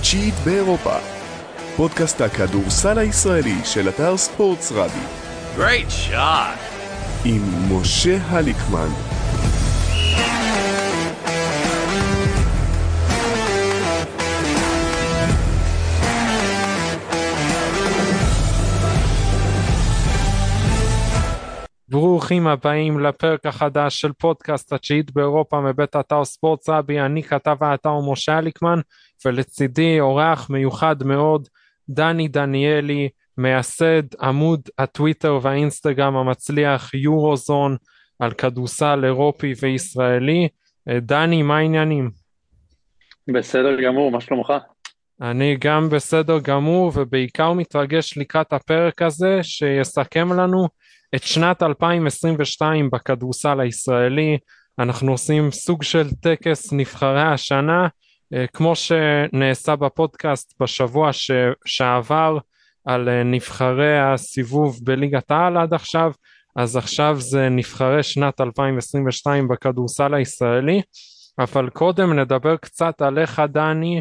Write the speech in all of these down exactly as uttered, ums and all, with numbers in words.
התשיעית באירופה. פודקאסט הכדורסל הישראלי של אתר ספורטס רבי. Great shot. עם משה הליקמן. ברוכים הבאים לפרק החדש של פודקאסט התשיעית באירופה מבית אתר ספורטס רבי. אני כתב האתר משה הליקמן, ולצידי אורח מיוחד מאוד, דני דניאלי, מייסד עמוד הטוויטר והאינסטגרם המצליח יורוזון על כדורסל אירופי וישראלי. דני, מה העניינים? בסדר גמור, מה שלומך? אני גם בסדר גמור, ובעיקר מתרגש לקראת הפרק הזה שיסכם לנו את שנת אלפיים עשרים ושתיים בכדורסל הישראלי. אנחנו עושים סוג של טקס נבחרי השנה, כמו שנעשה בפודקאסט בשבוע ש... שעבר על נבחרי הסיבוב בליגת העל עד עכשיו, אז עכשיו זה נבחרי שנת אלפיים עשרים ושתיים בכדורסל הישראלי. אבל קודם נדבר קצת עליך דני,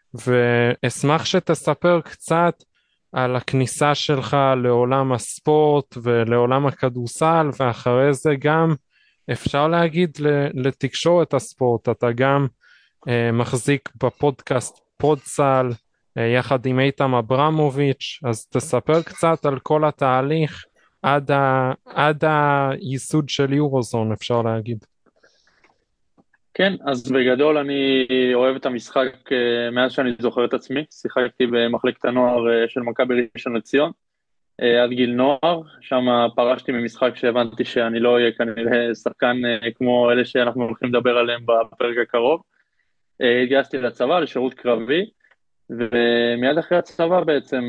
ואשמח שתספר קצת על הכניסה שלך לעולם הספורט ולעולם הכדורסל, ואחרי זה גם אפשר להגיד לתקשורת הספורט. אתה גם אה, מחזיק בפודקאסט פודסל אה, יחד עם איתם אברמוביץ', אז תספר קצת על כל התהליך עד, ה, עד הייסוד של יורוזון, אפשר להגיד. כן, אז בגדול אני אוהב את המשחק מאז שאני זוכר את עצמי. שיחקתי במחלקת הנוער של מכבי ראשון לציון עד גיל נוער, שם פרשתי ממשחק שהבנתי שאני לא אהיה כנראה שחקן כמו אלה שאנחנו הולכים לדבר עליהם בפרק הקרוב. התגייסתי לצבא, לשירות קרבי, ומיד אחרי הצבא בעצם,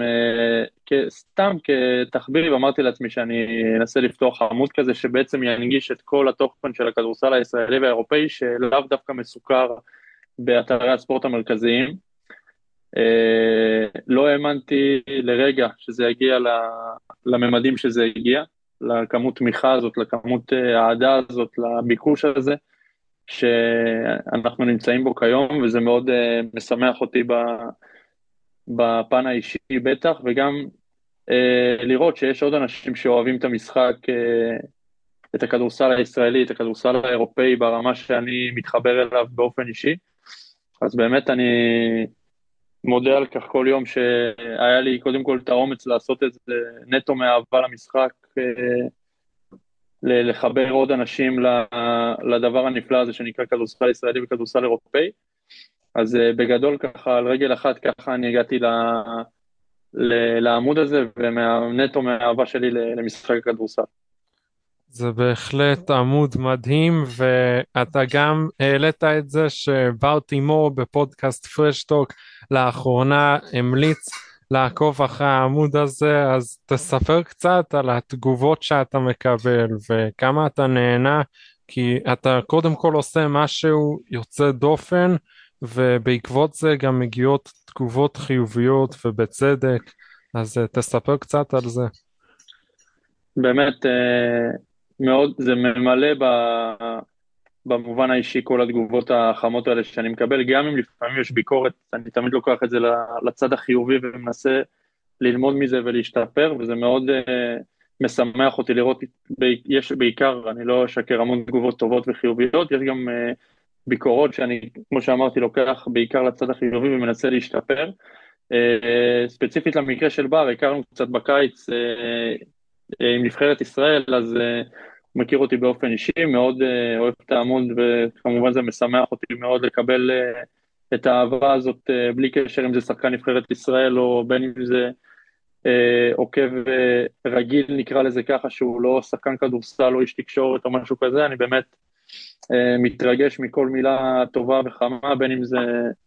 סתם כתחביב, אמרתי לעצמי שאני אנסה לפתוח עמוד כזה שבעצם ינגיש את כל התוכן של הכדורסל הישראלי והאירופאי, שלאו דווקא מסוכר באתרי הספורט המרכזיים. לא האמנתי לרגע שזה יגיע לממדים שזה הגיע, לכמות תמיכה הזאת, לכמות העדה הזאת, לביקוש הזה, שאנחנו נמצאים בו כיום, וזה מאוד משמח אותי בפן האישי בטח, וגם לראות שיש עוד אנשים שאוהבים את המשחק, את הכדורסל הישראלי, את הכדורסל האירופאי, ברמה שאני מתחבר אליו באופן אישי. אז באמת אני מודה על כך כל יום שהיה לי קודם כל את האומץ לעשות את זה נטו מאהבה למשחק, לחבר עוד אנשים לדבר הנפלא הזה שנקרא כדורסל ישראלי וכדורסל אירופאי. אז בגדול ככה, על רגל אחת ככה אני הגעתי לעמוד הזה, ונטו מהאהבה שלי למשחק הכדורסל. זה בהחלט עמוד מדהים, ואתה גם העלית את זה שבר תימור בפודקאסט פרשטוק לאחרונה המליץ לעקוב אחרי העמוד הזה, אז תספר קצת על התגובות שאתה מקבל וכמה אתה נהנה, כי אתה קודם כל עושה משהו יוצא דופן, ובעקבות זה גם מגיעות תגובות חיוביות ובצדק, אז תספר קצת על זה. באמת מאוד, זה ממלא במובן האישי כל התגובות החמות האלה שאני מקבל, גם אם לפעמים יש ביקורת, אני תמיד לוקח את זה לצד החיובי ומנסה ללמוד מזה ולהשתפר, וזה מאוד משמח אותי לראות, יש בעיקר, אני לא אשקר, המון תגובות טובות וחיוביות, יש גם ביקורות שאני, כמו שאמרתי, לוקח בעיקר לצד החיובי ומנסה להשתפר. ספציפית למקרה של בר, הכרנו קצת בקיץ עם נבחרת ישראל, אז הוא מכיר אותי באופן אישי, מאוד אוהב את העמוד, וכמובן זה משמח אותי מאוד לקבל את האהבה הזאת, בלי קשר אם זה שחקן נבחרת ישראל, או בין אם זה עוקב רגיל, נקרא לזה ככה, שהוא לא שחקן כדורסל או איש תקשורת או משהו כזה. אני באמת מתרגש מכל מילה טובה וחמה, בין אם זה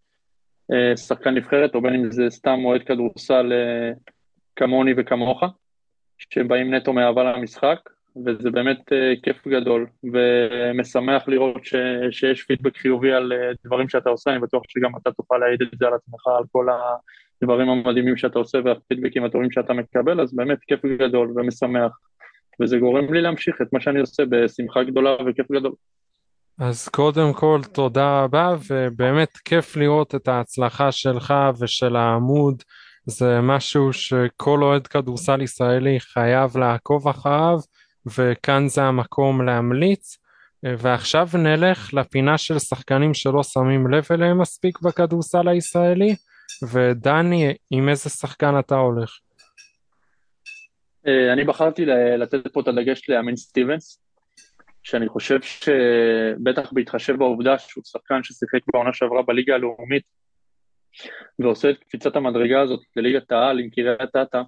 שחקן נבחרת, או בין אם זה סתם אוהד כדורסל כמוני וכמוך, שבאים נטו מאהבה למשחק, וזה באמת כיף גדול, ומשמח לראות ש, שיש פידבק חיובי על דברים שאתה עושה. אני בטוח שגם אתה תוכל להעיד את זה על עצמך, על כל הדברים המדהימים שאתה עושה, והפידבקים הטובים שאתה מקבל, אז באמת כיף גדול ומשמח, וזה גורם לי להמשיך את מה שאני עושה בשמחה גדולה וכיף גדול. אז קודם כל תודה רבה, ובאמת כיף לראות את ההצלחה שלך ושל העמוד. זה משהו שכל אוהד כדורסל ישראלי חייב לעקוב אחריו, וכאן זה המקום להמליץ. ועכשיו נלך לפינה של שחקנים שלא שמים לב אליהם מספיק בכדורסל הישראלי. ודני, עם איזה שחקן אתה הולך? אה, אני בחרתי ל- לתת פה את הדגש לאמין סטיבנס, שאני חושב שבטח בהתחשב בעובדה שהוא שחקן ששיחק בעונה שעברה בליגה הלאומית, ועושה את קפיצת המדרגה הזאת לליגת העל עם קריית אתא,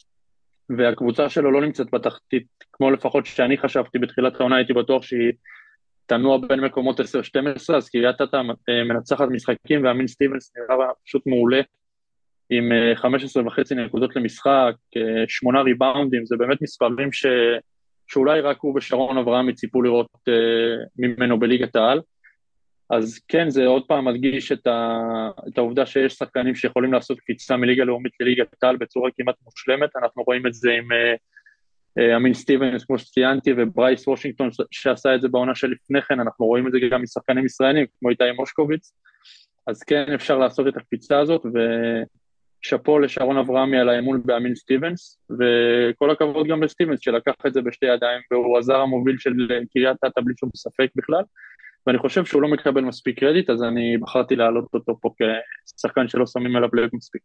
והקבוצה שלו לא נמצאת בתחתית, כמו לפחות שאני חשבתי בתחילת העונה, הייתי בטוח שהיא תנוע בין מקומות עשר שתים עשרה, אז קריית אתא אה, מנצחת משחקים, ואמין סטיבנס נראה פשוט מעולה, עם אה, חמש עשרה וחצי נקודות למשחק, אה, שמונה ריבאונדים, זה באמת מספרים ש... שאולי רק הוא ושרון אברהם יציפו לראות uh, ממנו בליגת העל. אז כן, זה עוד פעם מדגיש את, ה, את העובדה שיש שחקנים שיכולים לעשות קפיצה מליגה לאומית לליגת העל בצורה כמעט מושלמת. אנחנו רואים את זה עם uh, uh, אמין סטיבנס, כמו שציינתי, וברייס וושינגטון שעשה את זה בעונה שלפני כן. אנחנו רואים את זה גם משחקנים ישראלים, כמו איתי מושקוביץ. אז כן, אפשר לעשות את הקפיצה הזאת, ו... שפו לשרון אברהמי על האמון באמין סטיבנס, וכל הכבוד גם לסטיבנס שלקח את זה בשתי ידיים, והוא הזר המוביל של קריית אתא בלי שום ספק בכלל, ואני חושב שהוא לא מקבל מספיק קרדיט, אז אני בחרתי להעלות אותו פה כשחקן שלא שמים עליו לב מספיק.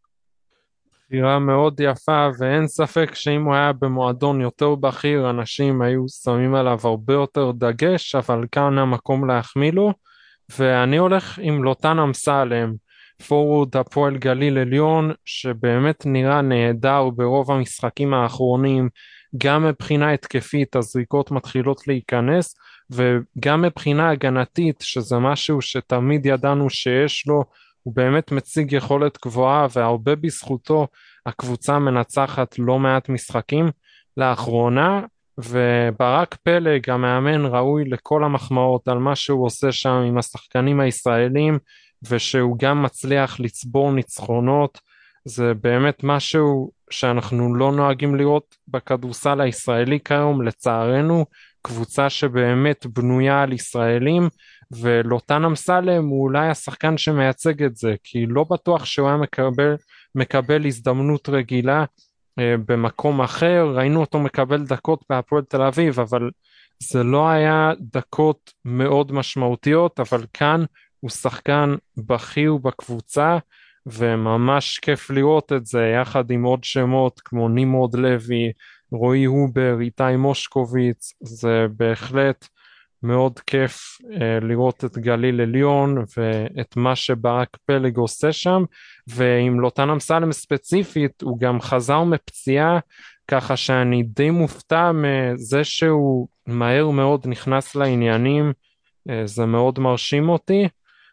בחירה מאוד יפה, ואין ספק שאם הוא היה במועדון יותר בכיר, אנשים היו שמים עליו הרבה יותר דגש, אבל כאן המקום להחמיא לו. ואני הולך עם לוטן אמסלם, פורוורד הפועל גליל עליון, שבאמת נראה נהדר ברוב המשחקים האחרונים, גם מבחינה התקפית הזריקות מתחילות להיכנס, וגם מבחינה הגנתית, שזה משהו שתמיד ידענו שיש לו. הוא באמת מציג יכולת גבוהה, והרבה בזכותו הקבוצה מנצחת לא מעט משחקים לאחרונה. וברק פלג המאמן ראוי לכל המחמאות על מה שהוא עושה שם עם השחקנים הישראלים, ושהוא גם מצליח לצבור ניצחונות. זה באמת משהו שאנחנו לא נוהגים לראות בכדורסל הישראלי כיום, לצערנו. קבוצה שבאמת בנויה על ישראלים, ולוטן אמסלם הוא אולי השחקן שמייצג את זה, כי לא בטוח שהוא היה מקבל, מקבל הזדמנות רגילה אה, במקום אחר. ראינו אותו מקבל דקות בהפועל תל אביב, אבל זה לא היה דקות מאוד משמעותיות, אבל כאן הוא שחקן בכיר בקבוצה, וממש כיף לראות את זה יחד עם עוד שמות כמו נמרוד לוי, רועי הובר, איתי מושקוביץ. זה בהחלט מאוד כיף אה, לראות את גליל עליון ואת מה שברק פלג עושה שם. ועם לוטן אמסלם ספציפית, הוא גם חזר מפציעה, ככה שאני די מופתע מזה שהוא מהר מאוד נכנס לעניינים. אה, זה מאוד מרשים אותי.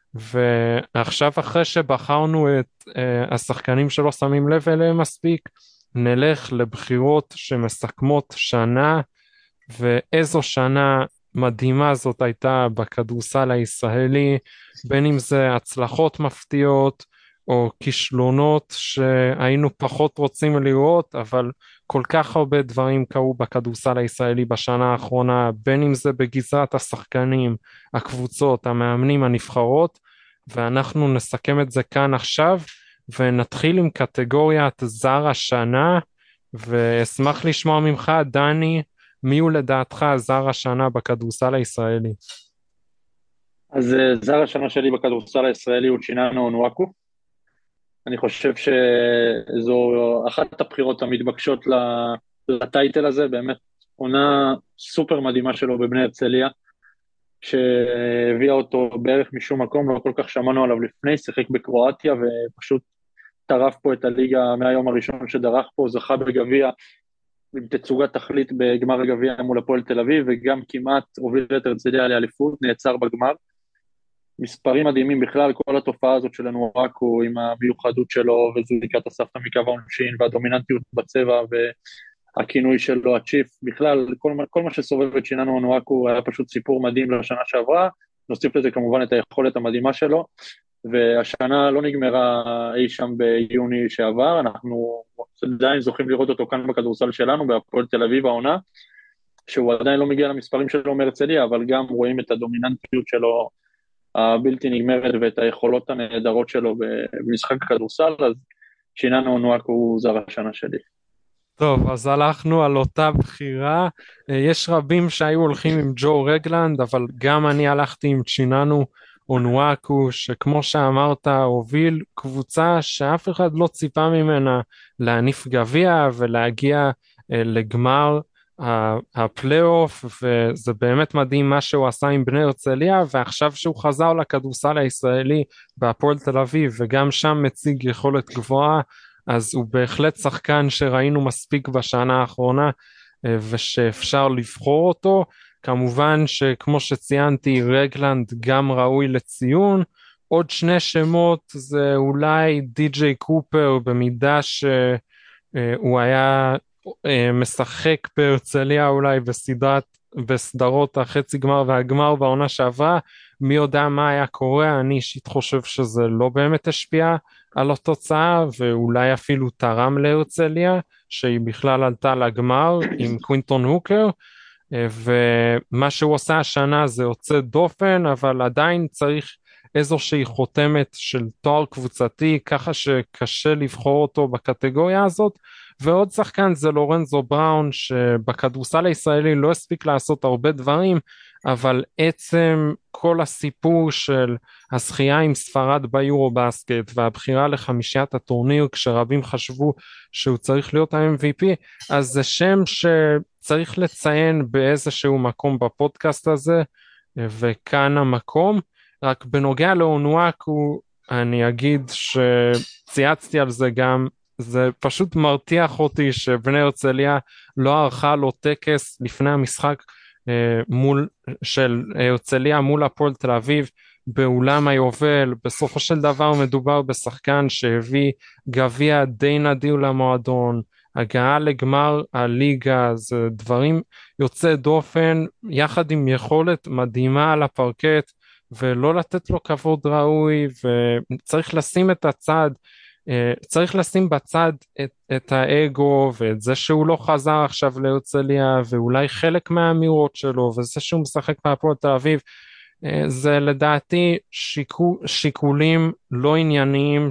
ועכשיו אחרי שבחרנו את uh, השחקנים שלא שמים לב אליהם מספיק, נלך לבחירות שמסכמות שנה, ואיזו שנה מדהימה זאת הייתה בכדורסל הישראלי, בין אם זה הצלחות מפתיעות או כישלונות שהיינו פחות רוצים לראות, אבל כל כך הרבה דברים קרו בכדורסל הישראלי בשנה האחרונה, בין אם זה בגזרת השחקנים, הקבוצות, המאמנים, הנבחרות, ואנחנו נסכם את זה כאן עכשיו, ונתחיל עם קטגוריית זר השנה, ואשמח לשמוע ממך, דני, מי הוא לדעתך זר השנה בכדורסל הישראלי? אז אה, זר השנה שלי בכדורסל הישראלי הוא צ'יננו אונואקו. אני חושב שזו אחת הבחירות המתבקשות לטייטל הזה, באמת עונה סופר מדהימה שלו בבני הרצליה, שהביאה אותו בערך משום מקום, לא כל כך שמענו עליו לפני, שיחק בקרואטיה ופשוט טרף פה את הליגה מהיום הראשון שדרך פה, זכה בגביע עם תצוגת תכלית בגמר הגביע מול הפועל תל אביב, וגם כמעט הוביל את הרצליה לאליפות, נעצר בגמר. מספרים מדהימים בכלל, כל התופעה הזאת של אונואקו עם המיוחדות שלו וזריקת הסבתא מקו העונשין והדומיננטיות בצבע והכינוי שלו הצ'יפ, בכלל כל, כל מה שסובב את צ'יננו אונואקו היה פשוט סיפור מדהים לשנה שעברה. נוסיף לזה כמובן את היכולת המדהימה שלו, והשנה לא נגמרה אי שם ביוני שעבר, אנחנו עדיין זוכים לראות אותו כאן בכדורסל שלנו בהפועל תל אביב העונה, שהוא עדיין לא מגיע למספרים שלו מהרצליה, אבל גם רואים את הדומיננטיות שלו הבלתי נגמרת ואת היכולות הנהדרות שלו במשחק כדורסל, אז שיננו אונואקו הוא זר השנה שלי. טוב, אז הלכנו על אותה בחירה. יש רבים שהיו הולכים עם ג'ו רגלנד, אבל גם אני הלכתי עם צ'יננו אונואקו, שכמו שאמרת, הוביל קבוצה שאף אחד לא ציפה ממנה להניף גביע ולהגיע לגמר הפלייאוף, וזה באמת מדהים מה שהוא עשה עם בני הרצליה, ועכשיו שהוא חזר לכדורסל הישראלי בהפועל תל אביב, וגם שם מציג יכולת גבוהה, אז הוא בהחלט שחקן שראינו מספיק בשנה האחרונה, ושאפשר לבחור אותו. כמובן שכמו שציינתי, רגלנד גם ראוי לציון. עוד שני שמות זה אולי די.ג'יי קופר, במידה שהוא היה משחק בהרצליה אולי בסדרת, בסדרות החצי גמר והגמר בעונה שעברה, מי יודע מה היה קורה. אני אישית חושב שזה לא באמת השפיע על התוצאה, ואולי אפילו תרם להרצליה, שהיא בכלל עלתה לגמר עם קווינטון הוקר, ומה שהוא עושה השנה זה יוצא דופן, אבל עדיין צריך איזושהי חותמת של תואר קבוצתי, ככה שקשה לבחור אותו בקטגוריה הזאת. ועוד שחקן זה לורנזו בראון, שבכדורסל הישראלי לא הספיק לעשות הרבה דברים, אבל עצם כל הסיפור של הזכייה עם ספרד ביורו בסקט, והבחירה לחמישיית הטורניר, כשרבים חשבו שהוא צריך להיות ה-אם וי פי, אז זה שם שצריך לציין באיזשהו מקום בפודקאסט הזה, וכאן המקום. רק בנוגע לאונואקו, אני אגיד שצייצתי על זה גם, זה פשוט מרתיח אותי שבני הרצליה לא ערכה לו טקס לפני המשחק אה, מול, של הרצליה מול הפועל תל אביב באולם היובל. בסופו של דבר מדובר בשחקן שהביא גביע די נדיר למועדון, הגעה לגמר הליגה, זה דברים יוצא דופן, יחד עם יכולת מדהימה על הפרקט, ולא לתת לו כבוד ראוי, וצריך לשים את הצד, צריך לשים בצד את, את האגו, ואת זה שהוא לא חזר עכשיו להרצליה, ואולי חלק מהאמירות שלו, וזה שהוא משחק בהפועל תל אביב, זה לדעתי שיקול, שיקולים לא ענייניים,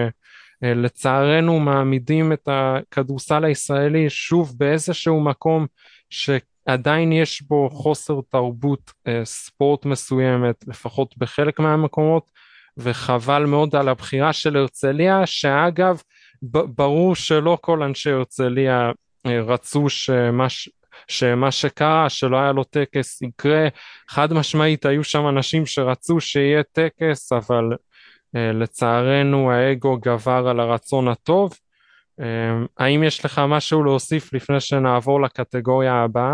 שלצערנו מעמידים את הכדורסל הישראלי שוב באיזשהו מקום, שעדיין יש בו חוסר תרבות ספורט מסוימת, לפחות בחלק מהמקומות, וחבל מאוד על הבחירה של הרצליה, שאגב, ברור שלא כל אנשי הרצליה רצו שמה, שמה שקרה, שלא היה לו טקס יקרה. חד משמעית היו שם אנשים שרצו שיהיה טקס, אבל לצערנו האגו גבר על הרצון הטוב. האם יש לך משהו להוסיף לפני שנעבור לקטגוריה הבאה?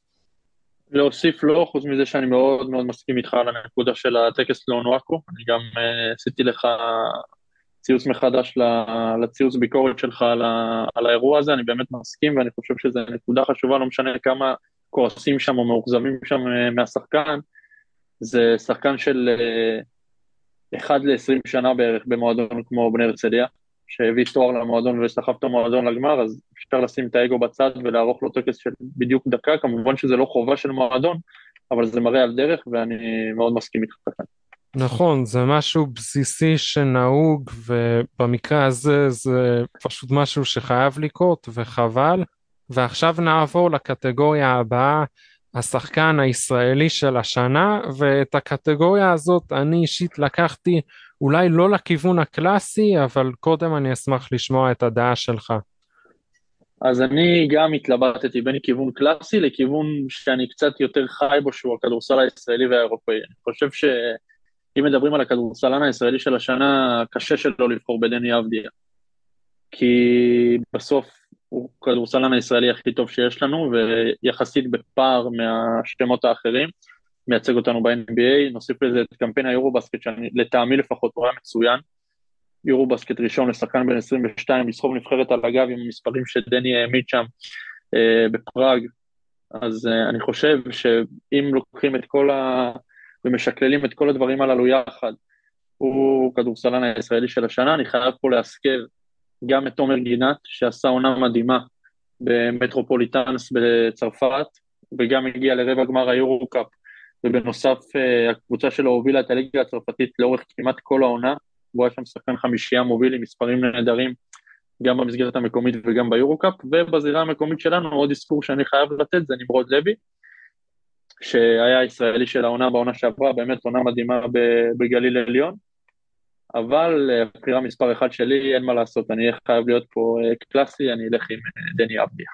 להוסיף לא, חוץ מזה שאני מאוד מאוד מסכים איתך על הנקודה של הטקס לאונואקו. אני גם uh, עשיתי לך ציוץ מחדש לציוץ ביקורת שלך על, ה, על האירוע הזה. אני באמת מסכים, ואני חושב שזו נקודה חשובה, לא משנה כמה כועסים שם או מאוכזבים שם uh, מהשחקן. זה שחקן של uh, אחד ל-עשרים שנה בערך במועדון כמו בני הרצליה, שהביא תואר למועדון וסחב את המועדון לגמר, אז אפשר לשים את האגו בצד ולערוך לו טקס של בדיוק דקה. כמובן שזה לא חובה של מועדון, אבל זה מראה על דרך, ואני מאוד מסכים איתך כאן. נכון, זה משהו בסיסי שנהוג, ובמקרה הזה זה פשוט משהו שחייב לקרות, וחבל. ועכשיו נעבור לקטגוריה הבאה, השחקן הישראלי של השנה, ואת הקטגוריה הזאת אני אישית לקחתי אולי לא לכיוון הקלאסי, אבל קודם אני אשמח לשמוע את הדעה שלך. אז אני גם התלבטתי בין כיוון קלאסי לכיוון שאני קצת יותר חי בו, שהוא הכדורסל הישראלי והאירופאי. אני חושב שאם מדברים על הכדורסלן הישראלי של השנה, קשה שלא לבחור בדני אבדיה, כי בסוף הוא כדורסלן הישראלי הכי טוב שיש לנו, ויחסית בפער מהשמות האחרים, מייצג אותנו ב-אן בי איי. נוסיף לזה את קמפיין היורובסקט, שלטעמי לפחות הוא היה מצוין, יורובסקט ראשון לשחקן בין עשרים ושתיים, לסחוב נבחרת על הגב עם המספרים שדני העמיד שם אה, בפראג. אז אה, אני חושב שאם לוקחים את כל ה... ומשקללים את כל הדברים הללו יחד, הוא כדורסלן הישראלי של השנה. אני חייב פה להזכיר גם את תומר גינת, שעשה עונה מדהימה במטרופוליטנס בצרפת, וגם הגיע לרבע גמר היורו-קאפ, ובנוסף הקבוצה שלו הובילה את הליגה הצרפתית לאורך כמעט כל העונה, הוא היה שם שחקן חמישייה מוביל עם מספרים נהדרים, גם במסגרת המקומית וגם ביורו-קאפ, ובזירה המקומית שלנו עוד אזכור שאני חייב לתת, זה נמרוד לוי, שהיה ישראלי של העונה בעונה שעברה, באמת עונה מדהימה בגליל עליון, אבל הבחירה מספר אחד שלי, אין מה לעשות, אני חייב להיות פה קלאסי, אני אלך עם דני אבדיה.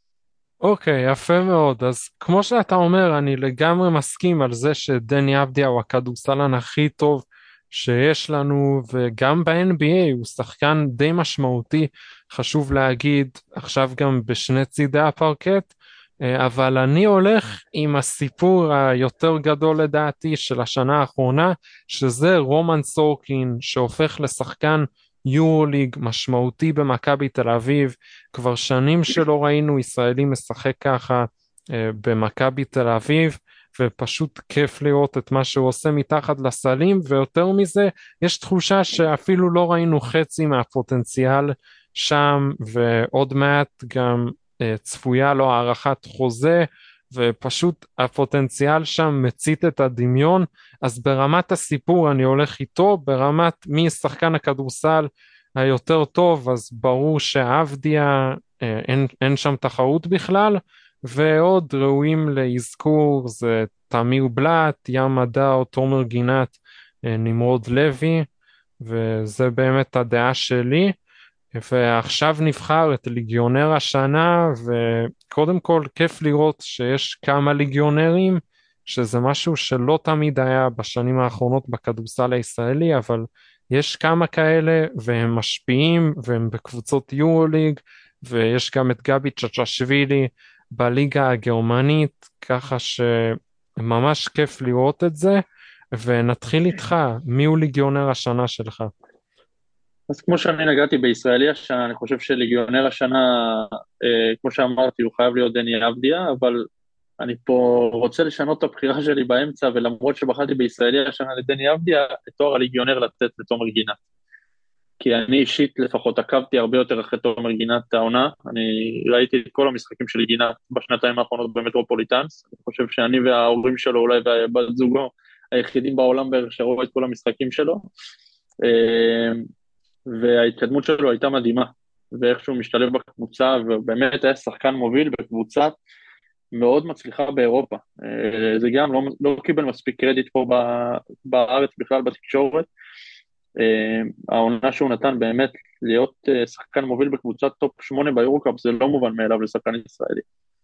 אוקיי, יפה מאוד. אז כמו שאתה אומר, אני לגמרי מסכים על זה שדני אבדיה הוא הכדורסלן הכי טוב שיש לנו, וגם ב-אן בי איי הוא שחקן די משמעותי, חשוב להגיד, עכשיו גם בשני צידי הפרקט, אבל אני הולך עם הסיפור היותר גדול לדעתי של השנה האחרונה, שזה רומן סורקין שהופך לשחקן יורוליג משמעותי במכבי תל אביב, כבר שנים שלא ראינו ישראלים משחק ככה במכבי תל אביב, ופשוט כיף לראות את מה שהוא עושה מתחת לסלים, ויותר מזה יש תחושה שאפילו לא ראינו חצי מהפוטנציאל שם, ועוד מעט גם צפויה לו הערכת חוזה, ופשוט הפוטנציאל שם מצית את הדמיון. אז ברמת הסיפור אני הולך איתו, ברמת מי שחקן הכדורסל היותר טוב, אז ברור שעבדיה אין, אין שם תחרות בכלל, ועוד ראויים להזכור זה תמיר בלט, ים מדע, תומר גינת, נמרוד לוי, וזה באמת הדעה שלי. ועכשיו נבחר את ליגיונר השנה, וקודם כל כיף לראות שיש כמה ליגיונרים, שזה משהו שלא תמיד היה בשנים האחרונות בכדורסל הישראלי, אבל יש כמה כאלה והם משפיעים והם בקבוצות יורוליג, ויש גם את גבי צ'צ'שווילי בליגה הגרמנית, ככה שממש כיף לראות את זה. ונתחיל איתך, מי הוא ליגיונר השנה שלך? אז כמו שאני נגעתי בישראלי השנה, אני חושב שליגיונר השנה, אה, כמו שאמרתי, הוא חייב להיות דני אבדיה, אבל אני פה רוצה לשנות את הבחירה שלי באמצע, ולמרות שבחרתי בישראלי השנה לדני אבדיה, את תואר הליגיונר לתת לתומר גינת. כי אני אישית לפחות עקבתי הרבה יותר אחרי תומר גינת העונה, אני ראיתי את כל המשחקים של גינת בשנתיים האחרונות במטרופוליטנס, אני חושב שאני וההורים שלו, אולי בת זוגו, היחידים בעולם בערך שראו את כל המשחקים שלו, וההתקדמות שלו הייתה מדהימה, ואיכשהו משתלב בקבוצה, ובאמת היה שחקן מוביל בקבוצה מאוד מצליחה באירופה. זה גם לא, לא קיבל מספיק קרדיט פה בארץ בכלל בתקשורת. העונה שהוא נתן באמת להיות שחקן מוביל בקבוצת טופ שמונה ביורוקאפ, זה לא מובן מאליו לשחקן ישראלי.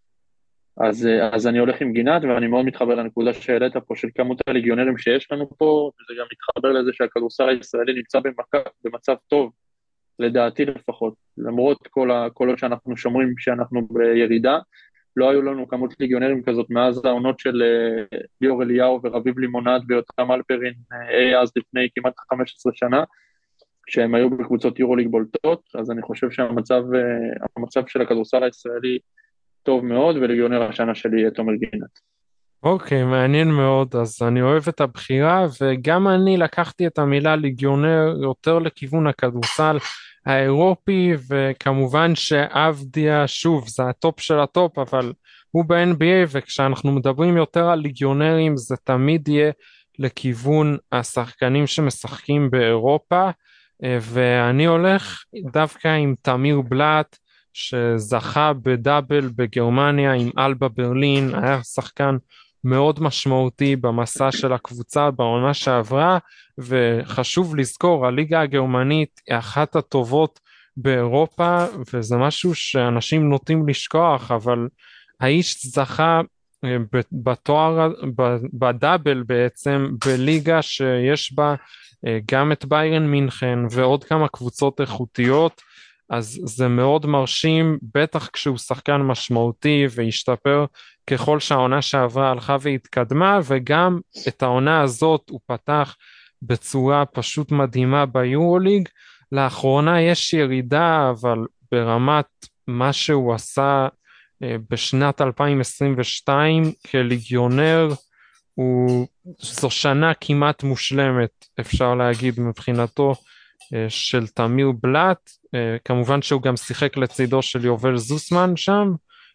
אז, אז אני הולך עם גינת, ואני מאוד מתחבר לנקודה שהעלית פה של כמות הליגיונרים שיש לנו פה, וזה גם מתחבר לזה שהכדורסל הישראלי נמצא במק... במצב טוב, לדעתי לפחות, למרות כל הקולות שאנחנו שומרים שאנחנו בירידה, לא היו לנו כמות ליגיונרים כזאת מאז העונות של ליאור אליהו ורביב לימונד ויותם אלפרין, אי אז לפני כמעט חמש עשרה שנה, שהם היו בקבוצות יורוליג בולטות, אז אני חושב שהמצב המצב של הכדורסל הישראלי טוב מאוד, וליגיונר השנה שלי יהיה תומר גינת. אוקיי, מעניין מאוד, אז אני אוהב את הבחירה, וגם אני לקחתי את המילה ליגיונר יותר לכיוון הכדורסל האירופי, וכמובן שאבדיה, שוב, זה הטופ של הטופ, אבל הוא ב-אן בי איי, וכשאנחנו מדברים יותר על ליגיונרים, זה תמיד יהיה לכיוון השחקנים שמשחקים באירופה, ואני הולך דווקא עם תמיר בלט, שזכה בדאבל בגרמניה עם אלבה ברלין, היה שחקן מאוד משמעותי במסע של הקבוצה בעונה שעברה, וחשוב לזכור, הליגה הגרמנית היא אחת הטובות באירופה, וזה משהו שאנשים נוטים לשכוח, אבל האיש זכה בתואר, בדאבל בעצם, בליגה שיש בה גם את ביירן מינכן ועוד כמה קבוצות איכותיות, אז זה מאוד מרשים, בטח כשהוא שחקן משמעותי והשתפר ככל שהעונה שעברה הלכה והתקדמה, וגם את העונה הזאת הוא פתח בצורה פשוט מדהימה ביורוליג. לאחרונה יש ירידה, אבל ברמת מה שהוא עשה בשנת אלפיים עשרים ושתיים כליגיונר, הוא, זו שנה כמעט מושלמת, אפשר להגיד מבחינתו, של תמיר בלט. כמובן שהוא גם שיחק לצידו של יובל זוסמן שם,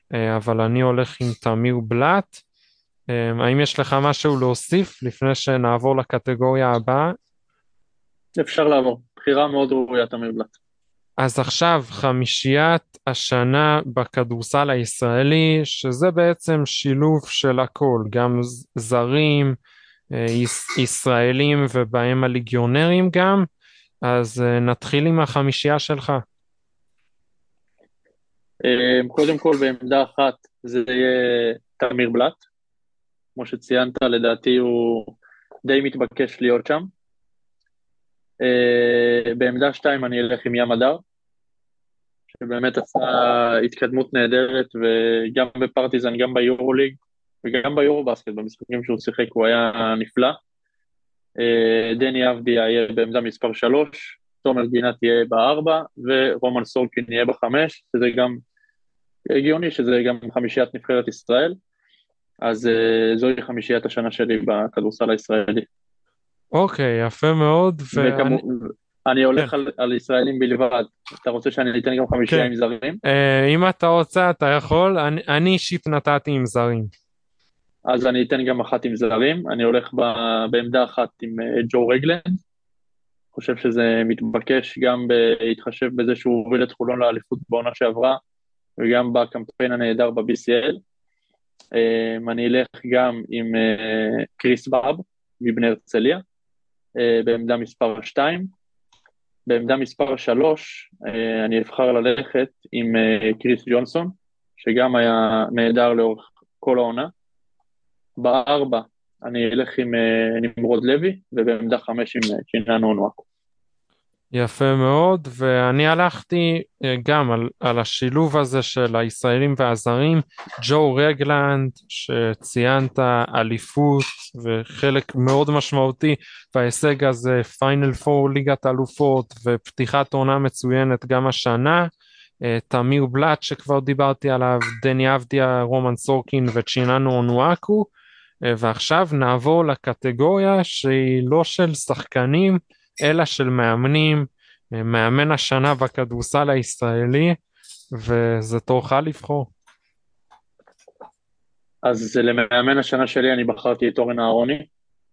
אה, אבל אני הולך עם תמיר בלאט. אה, האם יש לך משהו להוסיף לפני שנעבור לקטגוריה הבאה? אפשר לעבור. בחירה מאוד ראויה, תמיר בלאט. אז עכשיו חמישיית השנה בכדורסל הישראלי, שזה בעצם שילוב של הכל, גם ז- זרים, אה, יש- ישראלים ובהם הליגיונרים גם. אז אה, נתחיל עם החמישייה שלך. אה, קודם כל, בעמדה אחת זה יהיה תמיר בלאט. כמו שציינת, לדעתי הוא די מתבקש להיות שם. אה, בעמדה שתיים אני אלך עם ים הדר, שבאמת עשה התקדמות נהדרת, וגם בפרטיזן, גם ביורוליג, וגם ביורובסקט, במשחקים שהוא שיחק הוא היה נפלא. אה, דני אבדיה יהיה בעמדה מספר שלוש, תומר גינת יהיה בארבע, ורומן סורקין יהיה בחמש, שזה גם הגיוני, שזה גם חמישיית נבחרת ישראל. אז uh, זוהי חמישיית השנה שלי בכדורסל הישראלי. אוקיי, יפה מאוד. ואני... אני כן, הולך על, על ישראלים בלבד. אתה רוצה שאני אתן גם חמישייה כן. עם זרים? אה, אם אתה רוצה, אתה יכול. אני, אני אישית נתתי עם זרים. אז אני אתן גם אחת עם זרים. אני הולך ב, בעמדה אחת עם uh, ג'ו רגלנד. חושב שזה מתבקש גם בהתחשב בזה שהוא הוביל את חולון לאליפות בעונה שעברה, וגם בקמפיין הנהדר ב-בי סי אל. Um, אני אלך גם עם uh, קריס באב מבני הרצליה, uh, בעמדה מספר שתיים. בעמדה מספר שלוש, uh, אני אבחר ללכת עם uh, קריס ג'ונסון, שגם היה נהדר לאורך כל העונה. בארבע, אני אלך עם uh, נמרוד לוי, ובעמדה חמש עם uh, קינן אונואקו. יפה מאוד, ואני הלכתי אה, גם על, על השילוב הזה של הישראלים והזרים. ג'ו רגלנד, שציינת, אליפות וחלק מאוד משמעותי בהישג הזה, פיינל פור ליגת אלופות ופתיחת עונה מצוינת גם השנה. אה, תמיר בלאט שכבר דיברתי עליו, דני אבדיה, רומן סורקין וצ'יננו אונואקו. אה, ועכשיו נעבור לקטגוריה שהיא לא של שחקנים אלא של מאמנים, מאמן השנה בכדורסל הישראלי, וזה תורך לבחור. אז למאמן השנה שלי אני בחרתי את אורן אהרוני,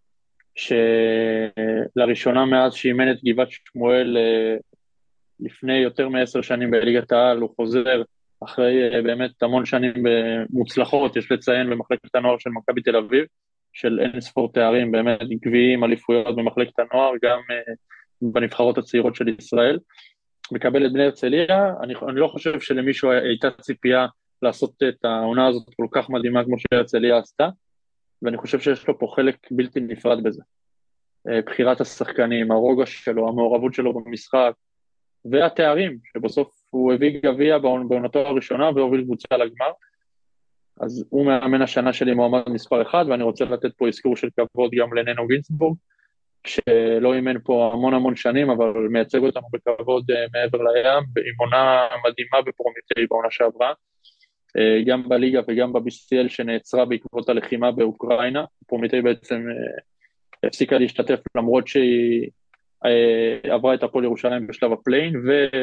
שלראשונה מאז שאימן את גבעת שמואל לפני יותר מעשר שנים בליגת העל, הוא חוזר אחרי באמת המון שנים מוצלחות, יש לציין במחלקת הנוער של מכבי תל אביב, של אין ספור תארים, באמת גביעים, אליפויות במחלקת הנוער, גם בנבחרות הצעירות של ישראל. מקבל את בני הרצליה, אני, אני לא חושב שלמישהו הייתה ציפייה לעשות את העונה הזאת כל כך מדהימה כמו שהרצליה עשתה, ואני חושב שיש לו פה חלק בלתי נפרד בזה. בחירת השחקנים, הרוגע שלו, המעורבות שלו במשחק, והתארים, שבסוף הוא הביא גביע בעונתו הראשונה והוביל קבוצה לגמר. אז הוא מאמן השנה שלי מועמד מספר אחד, ואני רוצה לתת פה אזכור של כבוד גם לננו גינסבורג, שלא אימן פה המון המון שנים, אבל מייצג אותנו בכבוד מעבר לים, עם עונה מדהימה בפרומיטי בעונה שעברה, גם בליגה וגם ב-בי סי אל שנעצרה בעקבות הלחימה באוקראינה. פרומיטי בעצם הפסיקה להשתתף למרות שהיא עברה את הפועל ירושלים בשלב הפליין,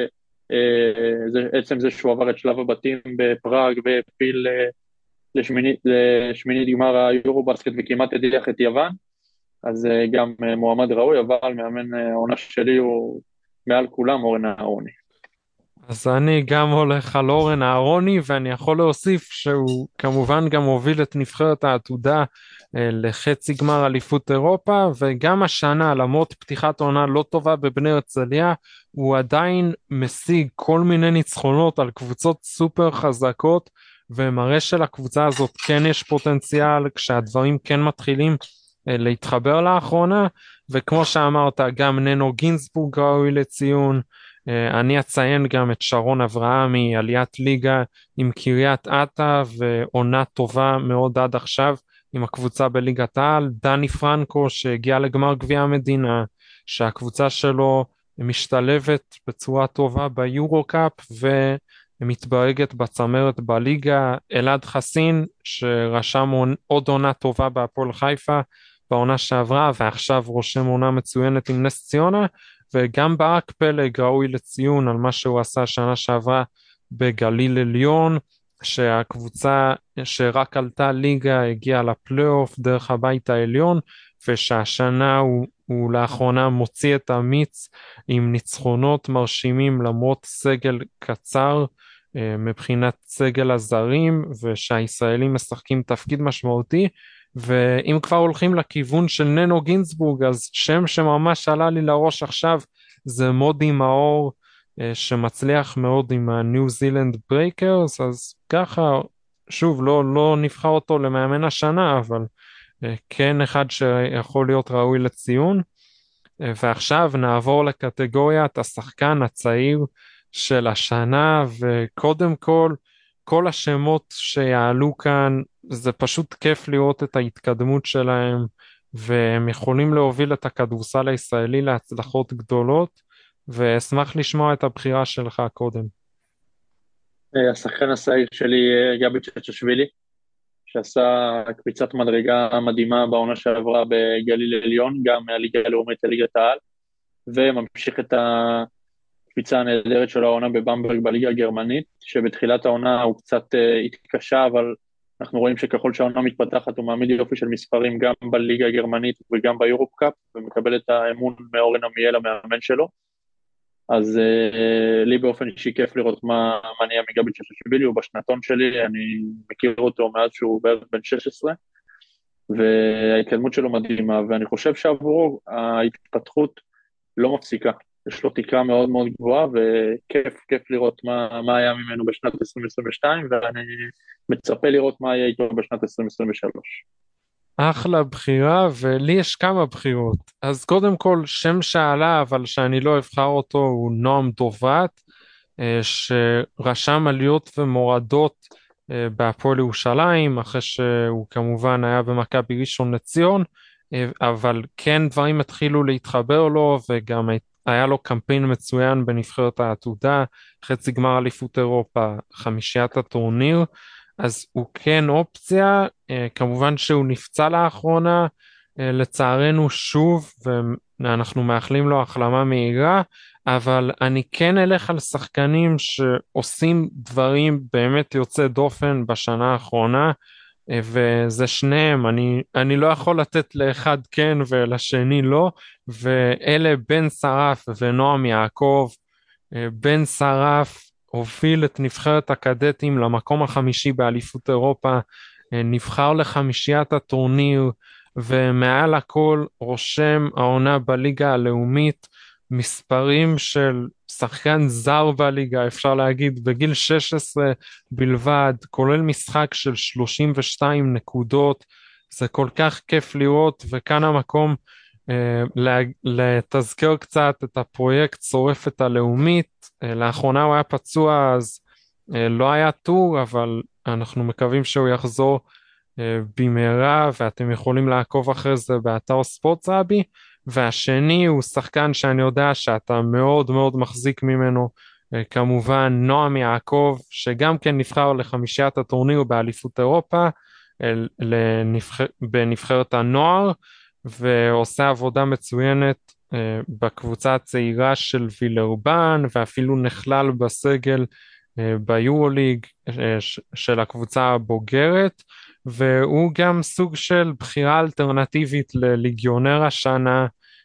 ועצם זה שהוא עבר את שלב הבתים בפראג והפיל לשמינית, לשמינית גמר היורובסקט וכמעט הדיח את יוון, אז גם מועמד ראוי, אבל מאמן העונה שלי הוא מעל כולם אורן אהרוני. אז אני גם הולך על אורן אהרוני, ואני יכול להוסיף שהוא כמובן גם הוביל את נבחרת העתודה לחצי גמר אליפות אירופה, וגם השנה למרות פתיחת עונה לא טובה בבני הרצליה, הוא עדיין משיג כל מיני ניצחונות על קבוצות סופר חזקות, ומראה שלקבוצה הזאת כן יש פוטנציאל כשהדברים כן מתחילים להתחבר לאחרונה. וכמו שאמרת, גם ננו גינסבורג ראוי לציון. אני אציין גם את שרון אברהמי, עליית ליגה עם קריית אתא ועונה טובה מאוד עד עכשיו עם הקבוצה בליגת העל. דני פרנקו שהגיע לגמר גביע המדינה, שהקבוצה שלו משתלבת בצורה טובה ביורו-קאפ ומתברגת בצמרת בליגה. אלעד חסין שרשם עוד עונה טובה בהפועל חיפה בעונה שעברה, ועכשיו רושם עונה מצוינת עם נס ציונה. וגם ברק פלג ראוי לציון על מה שהוא עשה שנה שעברה בגליל עליון, שהקבוצה שרק עלתה ליגה הגיעה לפלייאוף דרך הבית העליון, ושהשנה הוא, הוא לאחרונה מוציא את המיץ עם ניצחונות מרשימים למרות סגל קצר מבחינת סגל הזרים, ושהישראלים משחקים תפקיד משמעותי. ואם כבר הולכים לכיוון של ננו גינסבורג, אז שם שממש עלה לי לראש עכשיו זה מודי מאור, שמצליח מאוד עם הניו זילנד ברייקרס. אז ככה, שוב, לא, לא נבחר אותו למאמן השנה, אבל כן אחד שיכול להיות ראוי לציון. ועכשיו נעבור לקטגוריית השחקן הצעיר של השנה, וקודם כל, כל השמות שיעלו כאן, זה פשוט כיף לראות את ההתקדמות שלהם, והם יכולים להוביל את הכדורסל הישראלי להצלחות גדולות, ואשמח לשמוע את הבחירה שלך קודם. השחקן הצעיר שלי גבי צ'צ'שווילי, שעשה קפיצת מדרגה מדהימה בעונה שעברה בגליל עליון, גם מהליגה הלאומית לליגת העל, וממשיך את הקפיצה הנהדרת של העונה בבמברג בליגה הגרמנית, שבתחילת העונה הוא קצת התקשה, אבל אנחנו רואים שככל שהעונה מתפתחת הוא מעמיד יופי של מספרים גם בליגה הגרמנית וגם ביורופ קאפ, ומקבל את האמון מאורן עמיאל המאמן שלו. אז uh, לי באופן אישי כיף לראות מה, מה נהיה מגבי צ'צ'שווילי, הוא בשנתון שלי, אני מכיר אותו מאז שהוא בערך בן שש עשרה, וההתקדמות שלו מדהימה, ואני חושב שעבורו ההתפתחות לא מפסיקה, יש לו תקרה מאוד מאוד גבוהה, וכיף, כיף לראות מה, מה היה ממנו בשנת עשרים עשרים ושתיים, ואני מצפה לראות מה יהיה איתו בשנת עשרים עשרים ושלוש. אחלה בחירה, ולי יש כמה בחירות. אז קודם כל, שם שעלה, אבל שאני לא אבחר אותו, הוא נועם דוברת, שרשם עליות ומורדות בהפועל ירושלים, אחרי שהוא כמובן היה במכבי ראשון לציון, אבל כן דברים התחילו להתחבר לו, וגם היה לו קמפיין מצוין בנבחרת העתודה, חצי גמר אליפות אירופה, חמישיית הטורניר, אז הוא כן אופציה. כמובן שהוא נפצע לאחרונה, לצערנו שוב, ואנחנו מאחלים לו החלמה מהירה, אבל אני כן אלך על שחקנים שעושים דברים באמת יוצא דופן בשנה האחרונה, וזה שניהם, אני, אני לא יכול לתת לאחד כן ולשני לא, ואלה בן שרף ונועם יעקב. בן שרף הוביל את נבחרת הקדטים למקום החמישי באליפות אירופה, נבחר לחמישיית הטורניר, ומעל הכל רושם העונה בליגה הלאומית, מספרים של שחקן זר בליגה, אפשר להגיד, בגיל שש עשרה בלבד, כולל משחק של שלושים ושתיים נקודות, זה כל כך כיף לראות, וכאן המקום אה, לתזכר קצת את הפרויקט שורפת הלאומית. אה, לאחרונה הוא היה פצוע, אז אה, לא היה טור, אבל אנחנו מקווים שהוא יחזור אה, במהרה, ואתם יכולים לעקוב אחרי זה באתר ספורטסרבי. והשני הוא שחקן שאני יודע שאתה מאוד מאוד מחזיק ממנו, כמובן נועם יעקב, שגם כן נבחר לחמישיית הטורניר באליפות אירופה, לנבח... בנבחרת הנוער, ועושה עבודה מצוינת בקבוצה הצעירה של וילרבן, ואפילו נכלל בסגל ביורוליג של הקבוצה הבוגרת, והוא גם סוג של בחירה אלטרנטיבית לליגיונר השנה,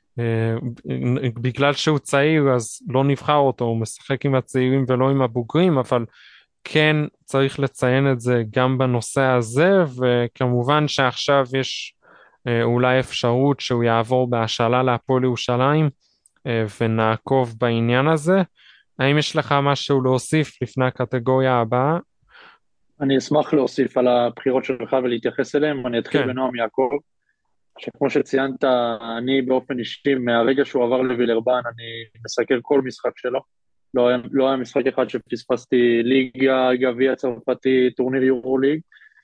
בגלל שהוא צעיר אז לא נבחר אותו, הוא משחק עם הצעירים ולא עם הבוגרים, אבל כן צריך לציין את זה גם בנושא הזה, וכמובן שעכשיו יש אולי אפשרות שהוא יעבור בהשאלה להפועל ירושלים, ונעקוב בעניין הזה. האם יש לך משהו להוסיף לפני הקטגוריה הבאה? אני אשמח להוסיף על הבחירות שלך ולהתייחס אליהם. אני אתחיל כן. בנועם יעקב, שכמו שציינת, אני באופן אישי, מהרגע שהוא עבר לווילרבן, אני מסקר כל משחק שלו. לא היה, לא היה משחק אחד שפספסתי, ליגה, גביע צרפתי, טורניר יורוליג,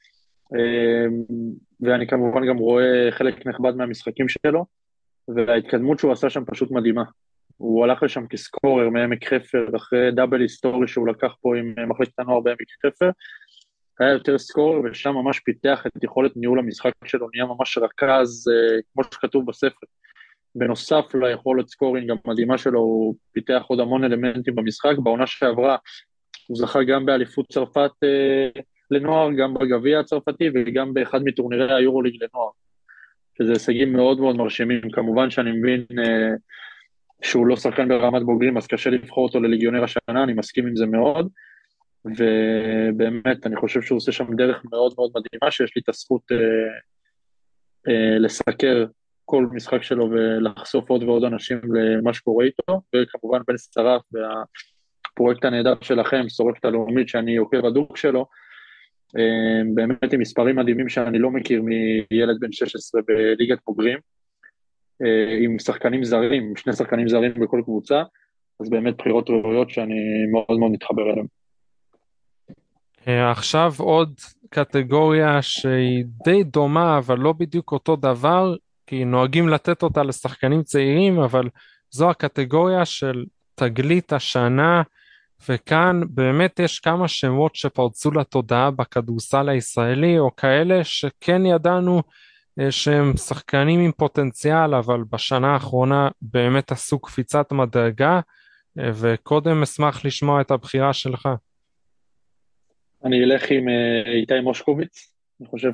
ואני כמובן גם רואה חלק נכבד מהמשחקים שלו, וההתקדמות שהוא עשה שם פשוט מדהימה. הוא הלך לשם כסקורר מעמק חפר, אחרי דאבל היסטורי שהוא לקח פה עם מחלקת הנוער בעמק חפר, היה יותר סקורר, ושם ממש פיתח את יכולת ניהול המשחק שלו, נהיה ממש רכז, כמו שכתוב בספר. בנוסף ליכולת סקורינג המדהימה שלו, הוא פיתח עוד המון אלמנטים במשחק. בעונה שעברה הוא זכה גם באליפות צרפת אה, לנוער, גם בגביע הצרפתי וגם באחד מטורנירי היורוליג לנוער, שזה הישגים מאוד מאוד מרשימים. כמובן שאני מבין אה, שהוא לא שחקן ברמת בוגרים, אז קשה לבחור אותו לליגיונר השנה, אני מסכים עם זה מאוד, ובאמת אני חושב שהוא עושה שם דרך מאוד מאוד מדהימה, שיש לי את הזכות אה, אה, לסקר כל משחק שלו ולחשוף עוד ועוד אנשים למה שקורה איתו, וכמובן בן שרף והפרויקט הנהדר שלכם, שורפת הלאומית, שאני עוקב הדוק שלו, אה, באמת עם מספרים מדהימים שאני לא מכיר מילד בן שש עשרה בליגת בוגרים, אה, עם שחקנים זרים, עם שני שחקנים זרים בכל קבוצה, אז באמת בחירות ראויות שאני מאוד מאוד מתחבר אליהם. אה, עכשיו עוד קטגוריה שהיא די דומה, אבל לא בדיוק אותו דבר, כי נוהגים לתת אותה לשחקנים צעירים, אבל זו הקטגוריה של תגלית השנה, וכאן באמת יש כמה שמות שפרצו לתודעה בכדורסל הישראלי, או כאלה שכן ידענו אה, שהם שחקנים עם פוטנציאל, אבל בשנה האחרונה באמת עשו קפיצת מדרגה, אה, וקודם אשמח לשמוע את הבחירה שלך. אני אלך עם אה, איתי מושקוביץ, אני חושב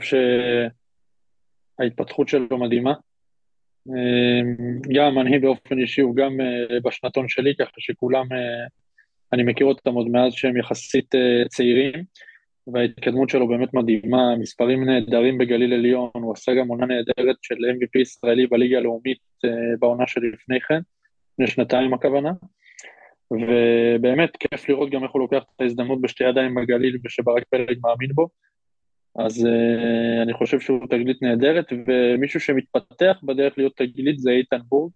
שההתפתחות שלו מדהימה, אה, גם אני באופן אישי, הוא גם אה, בשנתון שלי, ככה שכולם, אה, אני מכיר אותם עוד מאז שהם יחסית אה, צעירים, וההתקדמות שלו באמת מדהימה, מספרים נהדרים בגליל עליון, הוא עשה גם עונה נהדרת של אם וי פי ישראלי בליגה הלאומית אה, בעונה שלפני כן, לפני שנתיים הכוונה, ובאמת כיף לראות גם איך הוא לוקח את ההזדמנות בשתי ידיים בגליל ושברק פלג מאמין בו, אז uh, אני חושב שהוא תגלית נהדרת, ומישהו שמתפתח בדרך להיות תגלית זה איתן בורג,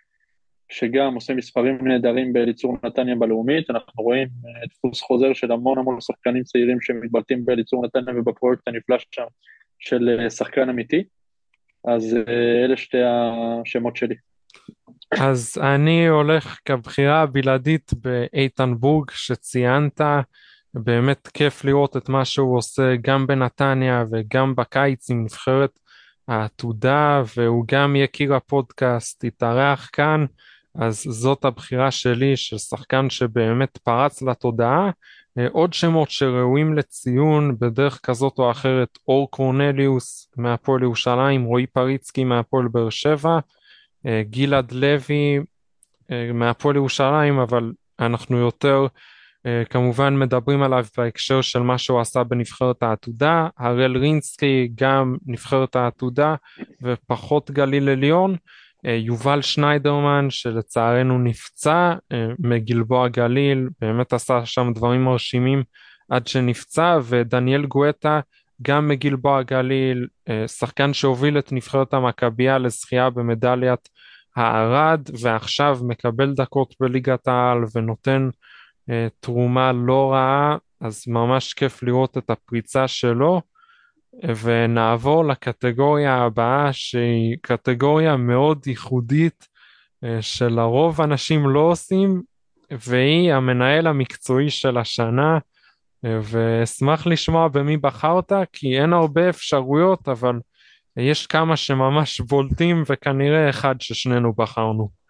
שגם עושה מספרים נהדרים בליצור נתניה בלאומית, אנחנו רואים uh, דפוס חוזר של המון המון שחקנים צעירים שמתבלטים בליצור נתניה ובפרויקט הנפלא שם של uh, שחקן אמיתי, אז uh, אלה שתי השמות שלי. אז אני הולך כבחירה הבלעדית באיתן בורג שציינת, באמת כיף לראות את מה שהוא עושה גם בנתניה וגם בקיץ עם נבחרת העתודה, והוא גם יקיר הפודקאסט, התארח כאן, אז זאת הבחירה שלי של שחקן שבאמת פרץ לתודעה. עוד שמות שראויים לציון בדרך כזאת או אחרת, אור קורנליוס מהפועל ירושלים, רועי פריצקי מהפועל באר שבע, גלעד לוי מהפועל ירושלים, אבל אנחנו יותר כמובן מדברים עליו בהקשר של מה שהוא עשה בנבחרת העתודה, הראל רינסקי גם נבחרת העתודה ופחות גליל עליון, יובל שניידרמן שלצערנו נפצע מגלבוע גליל, באמת עשה שם דברים מרשימים עד שנפצע, ודניאל גואטה גם מגלבוע גליל, שחקן שהוביל את נבחרת המכבייה לזכייה במדליית הערד, ועכשיו מקבל דקות בליגת העל ונותן תרומה לא רעה, אז ממש כיף לראות את הפריצה שלו. ונעבור לקטגוריה הבאה שהיא קטגוריה מאוד ייחודית שלרוב אנשים לא עושים, והיא המנהל המקצועי של השנה, ואשמח לשמוע במי בחרת, כי אין הרבה אפשרויות, אבל יש כמה שממש בולטים, וכנראה אחד ששנינו בחרנו.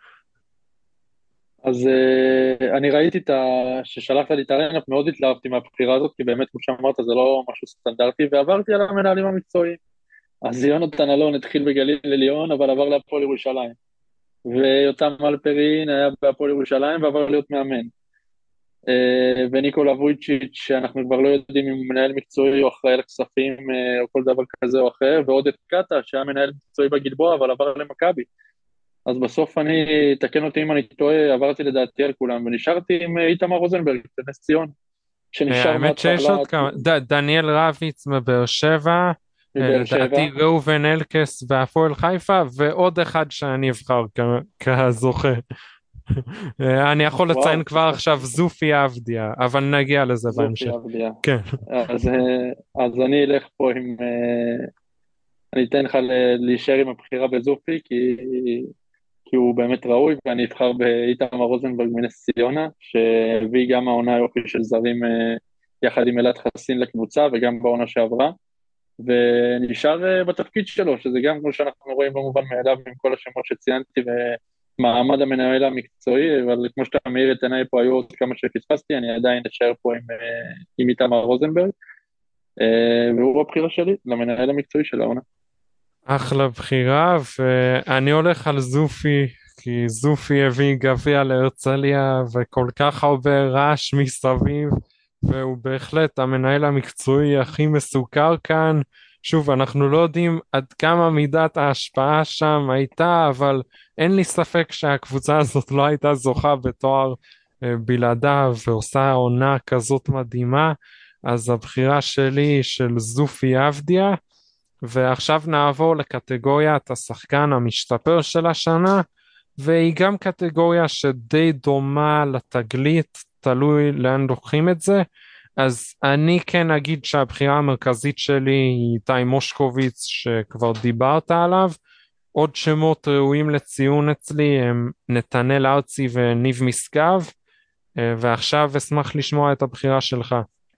אז uh, אני ראיתי את ה... ששלחת לי את הרעיונות, מאוד התלהבתי מהבחירה הזאת, כי באמת, כמו שאמרת, זה לא משהו סטנדרטי, ועברתי על המנהלים המקצועיים. אז יונתן אלון התחיל בגליל עליון, אבל עבר להפועל ירושלים. ויותם אלפרין היה בהפועל ירושלים, ועבר להיות מאמן. Uh, וניקולה וויצ'יץ', שאנחנו כבר לא יודעים אם הוא מנהל מקצועי או אחראי לכספים, uh, או כל דבר כזה או אחר, ועוד את קאטה, שהיה מנהל מקצועי בגלבוע, אבל עבר למכבי. אז בסוף אני, תקן אותי אם אני טועה, עברתי לדעתי על כולם, ונשארתי עם איתמר רוזנברג, בנס ציון, שנשאר האמת שיש עוד כמה, דניאל רביץ מבאר שבע, לדעתי ראובן אלקס בהפועל חיפה, ועוד אחד שאני אבחר כזוכה. אני יכול לציין כבר עכשיו זופי אבדיה, אבל נגיע לזה בהמשך. זופי אבדיה. כן. אז אני אלך פה עם, אני אתן לך להישאר עם הבחירה בזופי, כי... כי הוא באמת ראוי, ואני אבחר באיתמר רוזנברג מנס ציונה, שהביא גם העונה היופי של זרים יחד עם אלעד חסין לקבוצה, וגם בעונה שעברה, ונשאר בתפקיד שלו, שזה גם כמו שאנחנו רואים במובן מאליו עם כל השמות שציינתי, מעמד המנהל המקצועי, אבל כמו שאתה מאיר את עיניי פה, היו עוד כמה שפספסתי, אני עדיין אשאר פה עם, אה, עם איתמר רוזנברג, אה, והוא הבחירה שלי למנהל המקצועי של העונה. אחלה בחירה, ואני הולך על זופי, כי זופי הביא גביע להרצליה וכל כך הרבה רעש מסביב, והוא בהחלט המנהל המקצועי הכי מסוכר כאן. שוב, אנחנו לא יודעים עד כמה מידת ההשפעה שם הייתה, אבל אין לי ספק שהקבוצה הזאת לא הייתה זוכה בתואר אה, בלעדיו ועושה עונה כזאת מדהימה. אז הבחירה שלי היא של זופי אבדיה. ועכשיו נעבור לקטגוריית השחקן המשתפר של השנה, והיא גם קטגוריה שדי דומה לתגלית, תלוי לאן לוקחים את זה. אז אני כן אגיד שהבחירה המרכזית שלי היא איתי מושקוביץ שכבר דיברת עליו. עוד שמות ראויים לציון אצלי הם נתנאל ארצי וניב משגב, אה, ועכשיו אשמח לשמוע את הבחירה שלך.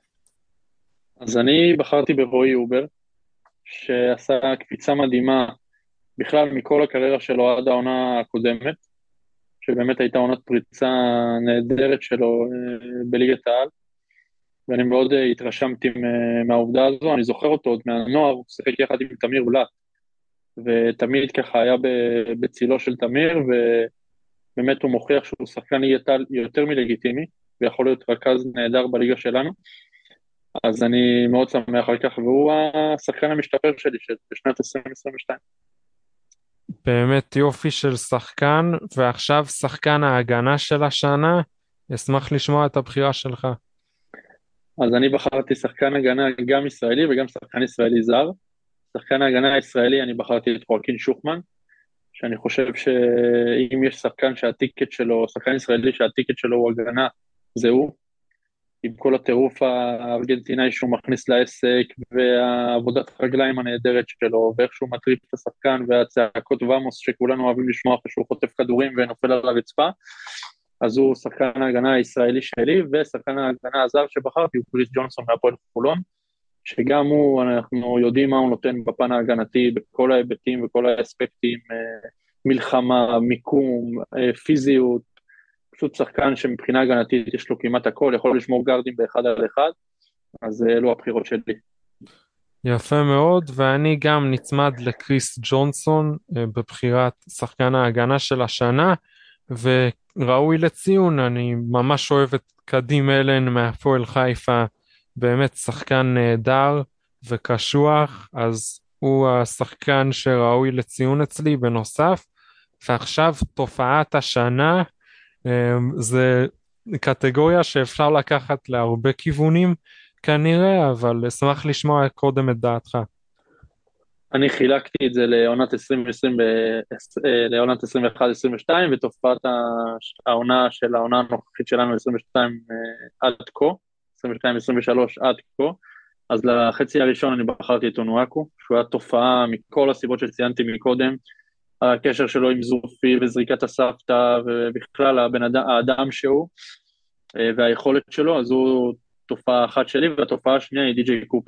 אז אני בחרתי ברועי אובר, שעשה קפיצה מדהימה בכלל מכל הקריירה שלו עד העונה הקודמת, שבאמת הייתה עונת פריצה נהדרת שלו אה, בליגת העל, ואני מאוד אה, התרשמתי מ- מהעובדה הזו. אני זוכר אותו עוד מהנוער, הוא שיחק יחד עם תמיר אולט, ותמיד ככה היה ב- בצילו של תמיר, ובאמת הוא מוכיח שהוא שחקן ליגת העל יותר מלגיטימי, ויכול להיות רכז נהדר בליגה שלנו, אז אני מאוד שמח על כך, והוא השחקן המשתפר שלי של בשנת עשרים עשרים ושתיים. באמת יופי של שחקן, ועכשיו שחקן ההגנה של השנה, אשמח לשמוע את הבחירה שלך. אז אני בחרתי שחקן הגנה גם ישראלי וגם שחקן ישראלי זר. שחקן ההגנה הישראלי, אני בחרתי את חואקין שוחמן, שאני חושב שאם יש שחקן שהטיקט שלו, שחקן ישראלי שהטיקט שלו הוא הגנה, זה הוא, עם כל הטירוף הארגנטינאי שהוא מכניס לעסק, והעבודת הרגליים הנהדרת שלו, ואיך שהוא מטריף את השחקן, והצעקות ומוס שכולנו אוהבים לשמוע אחרי שהוא חוטף כדורים ונופל על הרצפה, אז הוא שחקן ההגנה הישראלי שלי, ושחקן ההגנה הזר שבחרתי הוא קריס ג'ונסון מהפועל חולון, שגם הוא, אנחנו יודעים מה הוא נותן בפן ההגנתי, בכל ההיבטים וכל האספקטים, מלחמה, מיקום, פיזיות, פשוט שחקן שמבחינה הגנתית יש לו כמעט הכל, יכול לשמור גארדים באחד על אחד, אז אלו הבחירות שלי. יפה מאוד, ואני גם נצמד לקריס ג'ונסון אה, בבחירת שחקן ההגנה של השנה, וראוי לציון, אני ממש אוהב את קדים אלן מהפועל חיפה, באמת שחקן נהדר וקשוח, אז הוא השחקן שראוי לציון אצלי בנוסף. ועכשיו תופעת השנה, אה, זה קטגוריה שאפשר לקחת להרבה כיוונים כנראה, אבל אשמח לשמוע קודם את דעתך. אני חילקתי את זה לעונת עשרים עשרים, ב- אה, לעונת עשרים ואחת עשרים ושתיים, ותופעת ה- העונה של העונה הנוכחית שלנו עשרים ושתיים אה, עד כה, עשרים ושתיים עשרים ושלוש עד כה, אז לחצי הראשון אני בחרתי את אונואקו, שהוא היה תופעה מכל הסיבות שציינתי מקודם, הקשר שלו עם זופי וזריקת הסבתא, ובכלל הבן אדם, האדם שהוא, אה, והיכולת שלו, אז הוא תופעה אחת שלי, והתופעה השנייה היא די.ג'יי קופר.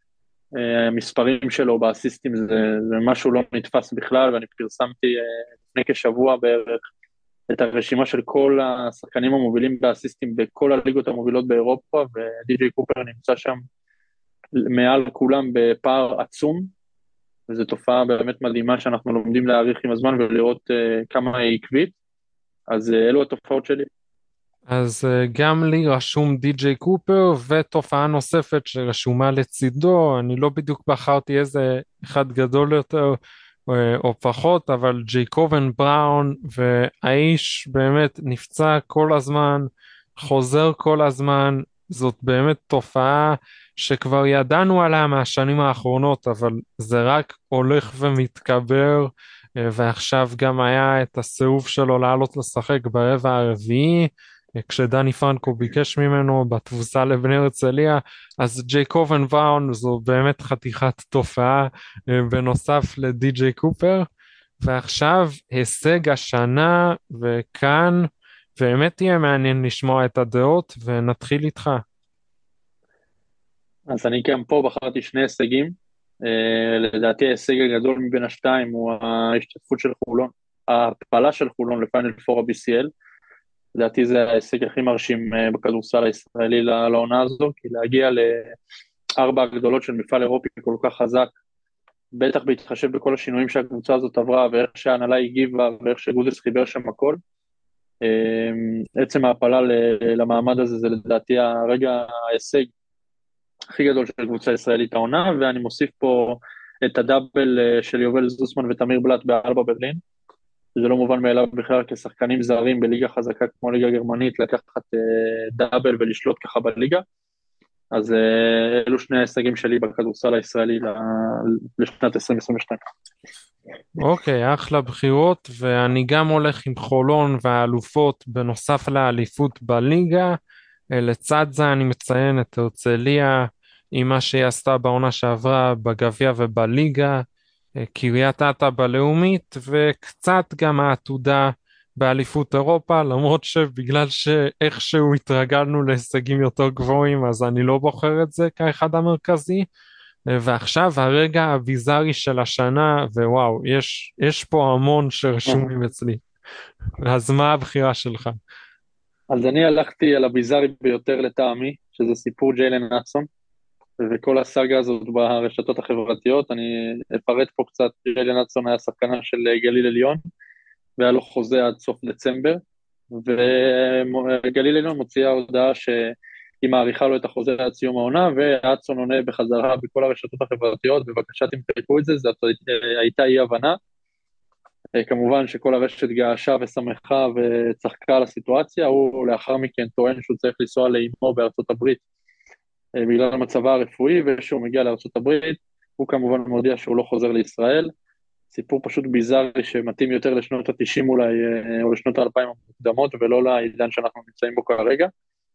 אה, המספרים שלו באסיסטים זה, זה משהו לא נתפס בכלל, ואני פרסמתי אה, לפני כשבוע בערך את הרשימה של כל השחקנים המובילים באסיסטים בכל הליגות המובילות באירופה, ודי.ג'יי קופר נמצא שם מעל כולם בפער עצום, וזו תופעה באמת מדהימה שאנחנו לומדים להעריך עם הזמן ולראות uh, כמה היא עקבית, אז uh, אלו התופעות שלי. אז אה, גם לי רשום די.ג'יי קופר, ותופעה נוספת שרשומה לצידו, אני לא בדיוק בחרתי איזה אחד גדול יותר אה, או פחות, אבל ג'ייקובן בראון, והאיש באמת נפצע כל הזמן, חוזר כל הזמן, זאת באמת תופעה שכבר ידענו עליה מהשנים האחרונות, אבל זה רק הולך ומתקבר, אה, ועכשיו גם היה את הסירוב שלו לעלות לשחק ברבע הרביעי, כשדני פרנקו ביקש ממנו בתבוסה לבני הרצליה, אז ג'ייקובן בראון זו באמת חתיכת תופעה אה, בנוסף לדי.ג'יי קופר. ועכשיו הישג השנה, וכאן באמת יהיה מעניין לשמוע את הדעות, ונתחיל איתך. אז אני גם פה בחרתי שני הישגים, uh, לדעתי ההישג הגדול מבין השתיים הוא ההשתתפות של חולון, ההעפלה של חולון לפיינל פור ה-בי סי אל, לדעתי זה ההישג הכי מרשים בכדורסל הישראלי לעונה הזו, כי להגיע לארבע הגדולות של מפעל אירופי כל כך חזק, בטח בהתחשב בכל השינויים שהקבוצה הזאת עברה, ואיך שההנהלה הגיבה, ואיך שגודס חיבר שם הכל, עצם ההעפלה למעמד הזה זה לדעתי הרגע ההישג הכי גדול של קבוצה ישראלית העונה, ואני מוסיף פה את הדאבל של יובל זוסמן ותמיר בלט באלבה ברלין, זה לא מובן מאליו בכלל כשחקנים זרים בליגה חזקה כמו ליגה גרמנית, לקחת דאבל ולשלוט ככה בליגה, אז אלו שני ההישגים שלי בכדורסל הישראלי לשנת עשרים עשרים ושתיים. אוקיי, אחלה בחירות, ואני גם הולך עם חולון והאלופות בנוסף לאליפות בליגה. לצד זה אני מציין את הרצליה עם מה שהיא עשתה בעונה שעברה בגביע ובליגה, קריית אתא בלאומית, וקצת גם העתודה באליפות אירופה, למרות שבגלל שאיכשהו התרגלנו להישגים יותר גבוהים, אז אני לא בוחר את זה כאחד המרכזי. ועכשיו הרגע הביזארי של השנה, ווואו, יש, יש פה המון שרשומים אצלי. אז מה הבחירה שלך? אז אני הלכתי על הביזארי ביותר לטעמי, שזה סיפור ג'יילן נאצון, וכל הסאגה הזאת ברשתות החברתיות. אני אפרט פה קצת. ג'יילן נאצון היה שחקנה של גליל עליון, והיה לו חוזה עד סוף דצמבר, וגליל עליון מוציאה הודעה שהיא מעריכה לו את החוזה עד סיום העונה, ואצון עונה בחזרה בכל הרשתות החברתיות, בבקשה תמחקו את זה, זאת הייתה אי הבנה. כמובן שכל הרשת געשה ושמחה וצחקה על הסיטואציה, הוא לאחר מכן טוען שהוא צריך לנסוע לאימו בארצות הברית, בגלל מצבה הרפואי, ושהוא מגיע לארצות הברית, הוא כמובן מודיע שהוא לא חוזר לישראל. סיפור פשוט ביזארי שמתאים יותר לשנות ה-תשעים אולי, או לשנות ה-אלפיים המוקדמות, ולא לעידן שאנחנו נמצאים בו כרגע.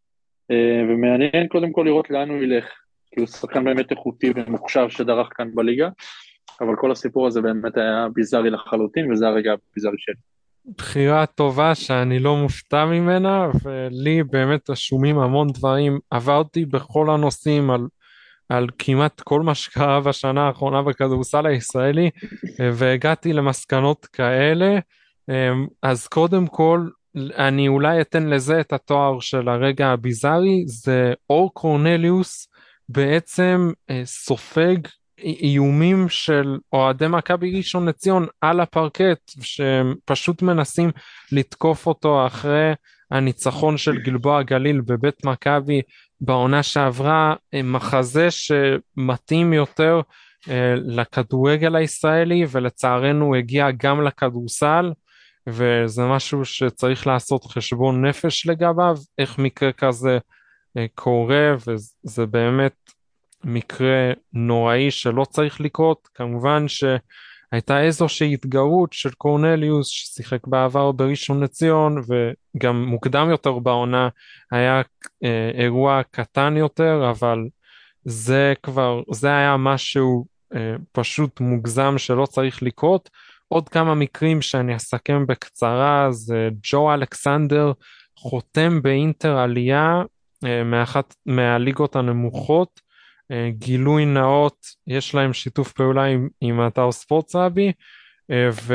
ומעניין קודם כל לראות לאן הוא ילך, כי הוא שחקן באמת איכותי ומוכשר שדרך כאן בליגה, אבל כל הסיפור הזה באמת היה ביזארי לחלוטין, וזה הרגע הביזארי שלי. בחירה טובה שאני לא מופתע ממנה, ולי באמת רשומים המון דברים. עברתי בכל הנושאים על, על כמעט כל מה שקרה בשנה האחרונה בכדורסל הישראלי, והגעתי למסקנות כאלה. אז קודם כל, אני אולי אתן לזה את התואר של הרגע הביזארי, זה אור קורנליוס בעצם סופג איומים של אוהדי מכבי ראשון לציון על הפרקט, שהם פשוט מנסים לתקוף אותו אחרי הניצחון של גלבוע גליל בבית מכבי בעונה שעברה, מחזה שמתאים יותר לכדורגל הישראלי, ולצערנו הגיע גם לכדורסל, וזה משהו שצריך לעשות חשבון נפש לגביו, איך מקרה כזה קורה, וזה באמת מקרה נוראי שלא צריך לקרות. כמובן שהייתה איזושהי התגרות של קורנליוס ששיחק בעבר בראשון לציון, וגם מוקדם יותר בעונה היה אה, אירוע קטן יותר, אבל זה כבר, זה היה משהו אה, פשוט מוגזם שלא צריך לקרות. עוד כמה מקרים שאני אסכם בקצרה, זה ג'ו אלכסנדר חותם באינטר עלייה אה, מאחת מהליגות הנמוכות, גילוי נאות, יש להם שיתוף פעולה עם, עם אתר ספורטסרבי, ו,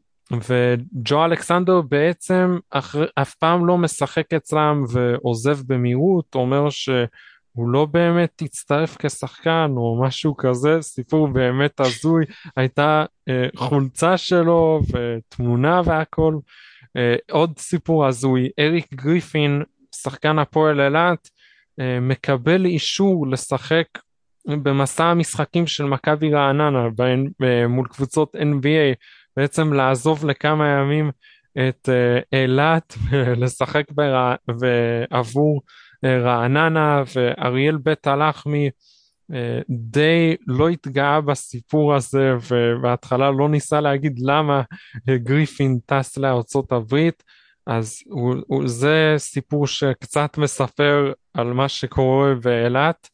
וג'ו אלכסנדר בעצם אחר, אף פעם לא משחק אצלם ועוזב במהירות, אומר שהוא לא באמת יצטרף כשחקן או משהו כזה, סיפור באמת הזוי, הייתה אה, חולצה שלו ותמונה והכל. אה, עוד סיפור הזוי, אריק גריפין, שחקן הפועל אילת, מקבל אישור לשחק במסע המשחקים של מכבי רעננה מול קבוצות אן בי איי, בעצם לעזוב לכמה ימים את אילת ולשחק עבור רעננה, ואריאל בית הלחמי די לא התגאה בסיפור הזה, ובהתחלה לא ניסה להגיד למה גריפין טס לארצות הברית. אז הוא, הוא, זה סיפור שקצת מספר על מה שקורה באילת.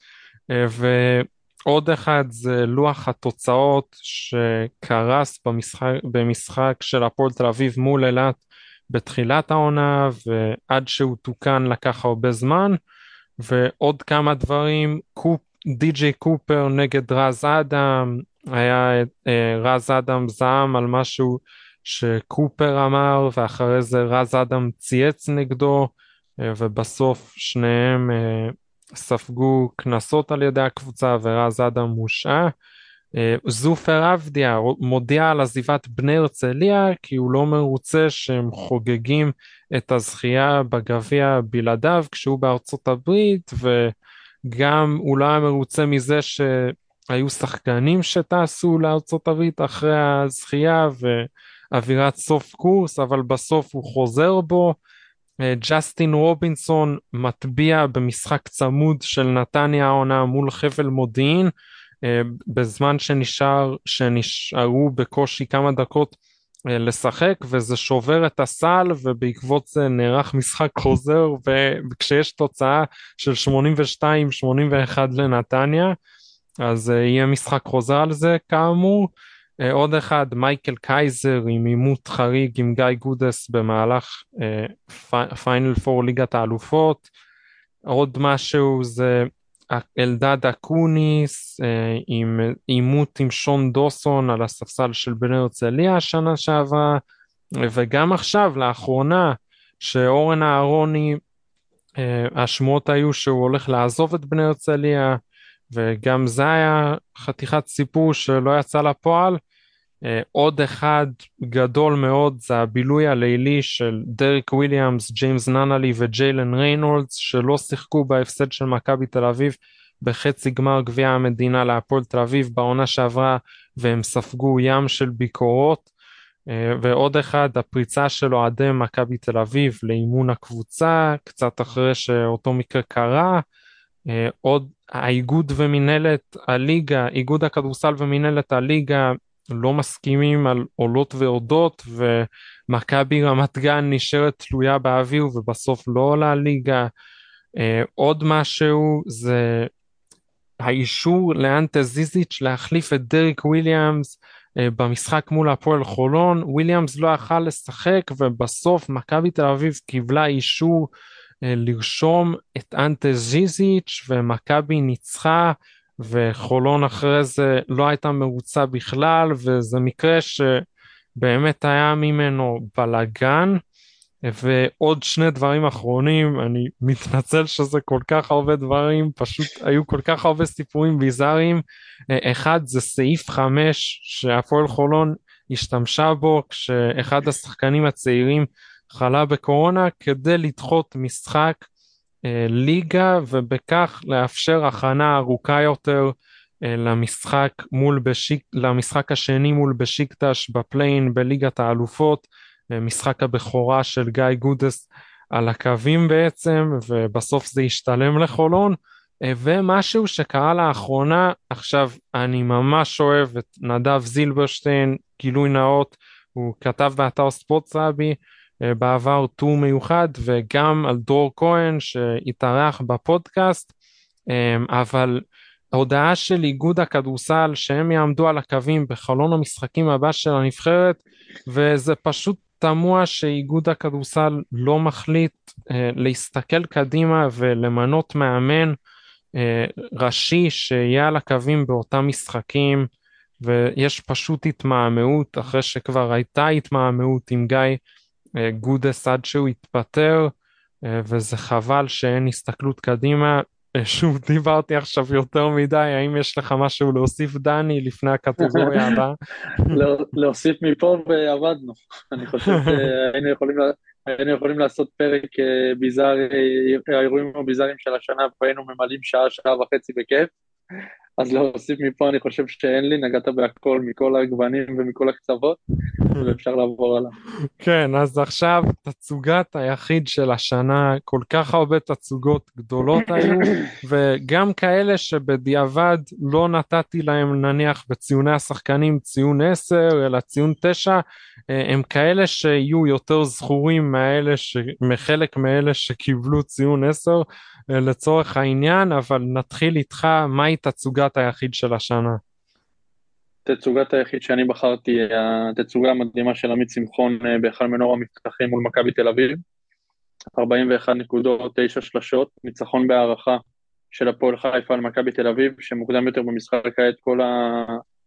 ועוד אחד זה לוח התוצאות שקרס במשחק, במשחק של הפועל תל אביב מול אילת בתחילת העונה, ועד שהוא תוקן לקח הרבה זמן. ועוד כמה דברים, קופ, די.ג'יי קופר נגד רז אדם, היה רז אדם זעם על משהו שקופר אמר, ואחרי זה רז אדם צייץ נגדו, ובסוף שניהם ספגו כנסות על ידי הקבוצה, ורז אדם מושעה. זופר עבדיה מודיע על עזיבת בני הרצליה, כי הוא לא מרוצה שהם חוגגים את הזכייה בגביע בלעדיו כשהוא בארצות הברית, וגם הוא לא היה מרוצה מזה שהיו שחקנים שטסו לארצות הברית אחרי הזכייה ואווירת סוף קורס, אבל בסוף הוא חוזר בו. ג'סטין רובינסון מטביע במשחק צמוד של נתניה העונה מול חבל מודיעין, בזמן שנשאר, שנשארו בקושי כמה דקות לשחק, וזה שובר את הסל, ובעקבות זה נערך משחק חוזר, וכשיש תוצאה של שמונים ושתיים שמונים ואחת לנתניה, אז יהיה משחק חוזר על זה כאמור. עוד אחד, מייקל קייזר עם עימות חריג עם גיא גודס במהלך פיינל פור ליגת האלופות. עוד משהו זה אלדד אקוניס עם עימות עם שון דוסון על הספסל של בני הרצליה השנה שעברה, וגם עכשיו לאחרונה שאורן אהרוני, השמועות היו שהוא הולך לעזוב את בני הרצליה, וגם זה היה חתיכת סיפור שלא יצא לפועל. עוד אחד גדול מאוד זה הבילוי הלילי של דריק וויליאמס, ג'יימס ננלי וג'יילן ריינולדס, שלא שיחקו בהפסד של מכבי תל אביב בחצי גמר גביע המדינה להפועל תל אביב בעונה שעברה, והם ספגו ים של ביקורות. ועוד אחד, הפריצה של אוהדי מכבי תל אביב לאימון הקבוצה קצת אחרי שאותו מקרה קרה. עוד האיגוד ומנהלת הליגה, איגוד הכדורסל ומנהלת הליגה לא מסכימים על עולות ועודות, ומכבי רמת גן נשארת תלויה באוויר ובסוף לא עולה ליגה. עוד משהו זה האישור לאנטה זיזיץ' להחליף את דריק וויליאמס במשחק מול הפועל חולון. וויליאמס לא יכל לשחק, ובסוף מכבי תל אביב קיבלה אישור לרשום את אנטה זיזיץ', ומכבי ניצחה, וחולון אחרי זה לא הייתה מרוצה בכלל, וזה מקרה שבאמת היה ממנו בלגן. ועוד שני דברים אחרונים, אני מתנצל שזה כל כך הרבה דברים, פשוט היו כל כך הרבה סיפורים ביזאריים. אחד זה סעיף חמש שהפועל חולון השתמשה בו כשאחד השחקנים הצעירים חלה בקורונה, כדי לדחות משחק ליגה, ובכך לאפשר הכנה ארוכה יותר למשחק מול בשיק, למשחק השני מול בשיקטש בפליין בליגת האלופות, משחק הבכורה של גיא גודס על הקווים בעצם, ובסוף זה השתלם לחולון. ומשהו שקרה לאחרונה, עכשיו אני ממש אוהב את נדב זילברשטיין, גילוי נאות, הוא כתב באתר ספורטסרבי בעבר טור מיוחד, וגם על דרור כהן שהתארח בפודקאסט, אבל הודעה של איגוד הכדורסל שהם יעמדו על הקווים בחלון המשחקים הבא של הנבחרת, וזה פשוט תמוה שאיגוד הכדורסל לא מחליט אה, להסתכל קדימה ולמנות מאמן אה, ראשי שיהיה על הקווים באותם משחקים, ויש פשוט התמהמהות אחרי שכבר הייתה התמהמהות עם גיא אה, גודס עד שהוא התפטר, אה, וזה חבל שאין הסתכלות קדימה. שוב דיברתי עכשיו יותר מדי, האם יש לך משהו להוסיף דני לפני הקטגוריה הבאה? להוסיף מפה ועבדנו, אני חושב שהיינו יכולים, היינו יכולים לעשות פרק ביזארי, האירועים הביזאריים של השנה, והיינו ממלאים שעה, שעה וחצי בכיף, אז להוסיף מפה אני חושב שאין לי, נגעת בהכל מכל הגוונים ומכל הקצוות, ואפשר לעבור עליו. כן, אז עכשיו תצוגת היחיד של השנה, כל כך הרבה תצוגות גדולות היו, וגם כאלה שבדיעבד לא נתתי להם נניח בציוני השחקנים ציון עשר, אלא ציון תשע, הם כאלה שיהיו יותר זכורים מאלה ש... מחלק מאלה שקיבלו ציון עשר לצורך העניין, אבל נתחיל איתך, מהי תצוגת היחיד של השנה? תצוגת היחיד שאני בחרתי, התצוגה המדהימה של עמית שמחון באחד מנור המבטחים מול מכבי תל אביב, ארבעים ואחת נקודות, תשע שלשות, ניצחון בהערכה של הפועל חיפה על מכבי תל אביב, שמוקדם יותר במשחק כעת כל, ה...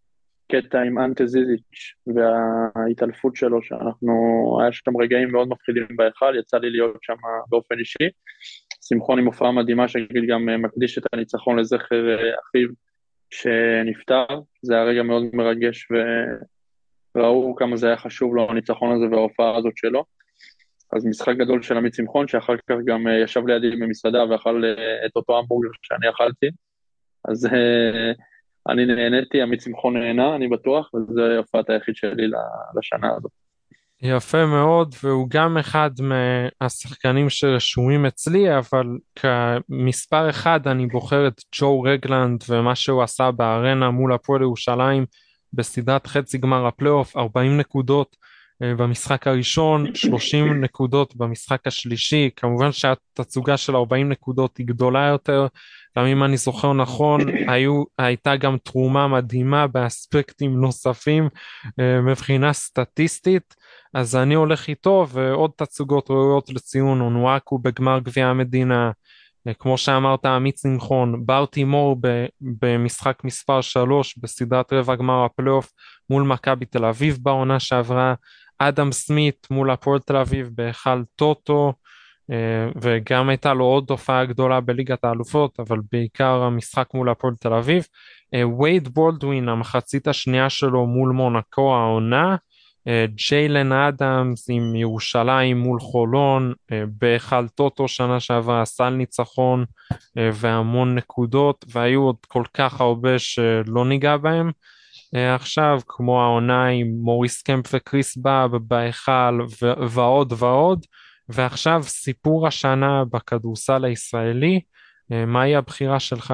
הקטע עם אנטה זיזיץ' וההתעלפות שלו, שאנחנו, היה שם רגעים מאוד מפחידים בהיכל, יצא לי להיות שם באופן אישי. שמחון עם הופעה מדהימה, שגיל גם מקדיש את הניצחון לזכר אחיו שנפטר, זה היה רגע מאוד מרגש, וראו כמה זה היה חשוב לו, הניצחון הזה וההופעה הזאת שלו. אז משחק גדול של עמית שמחון, שאחר כך גם ישב לידי במסעדה ואכל את אותו המבורגר שאני אכלתי, אז אני נהניתי, עמית שמחון נהנה, אני בטוח, וזו הופעת היחיד שלי לשנה הזאת. יפה מאוד, והוא גם אחד מהשחקנים שרשומים אצלי, אבל כמספר אחד אני בוחר את ג'ו רגלנד ומה שהוא עשה בארנה מול הפועל ירושלים בסדרת חצי גמר הפלייאוף, ארבעים נקודות במשחק הראשון, שלושים נקודות במשחק השלישי. כמובן שהתצוגה של ארבעים נקודות היא גדולה יותר, גם אם אני זוכר נכון, היו, הייתה גם תרומה מדהימה באספקטים נוספים מבחינה סטטיסטית, אז אני הולך איתו. ועוד תצוגות ראויות לציון, אונואקו בגמר גביע המדינה, כמו שאמרת עמית שמחון, ברטימור במשחק מספר שלוש בסדרת רבע גמר הפלייאוף מול מכבי תל אביב בעונה שעברה, אדם סמית מול הפועל תל אביב בהיכל טוטו, וגם הייתה לו עוד תופעה גדולה בליגת האלופות, אבל בעיקר המשחק מול הפועל תל אביב. וייד בולדווין, המחצית השנייה שלו מול מונקו העונה, ג'יילן אדמס עם ירושלים מול חולון, בהיכל טוטו שנה שעברה, סל ניצחון והמון נקודות, והיו עוד כל כך הרבה שלא ניגע בהם עכשיו, כמו העונה עם מוריס קמפ וקריס באב בהיכל ועוד ועוד. ועכשיו סיפור השנה בכדורסל הישראלי, מהי הבחירה שלך?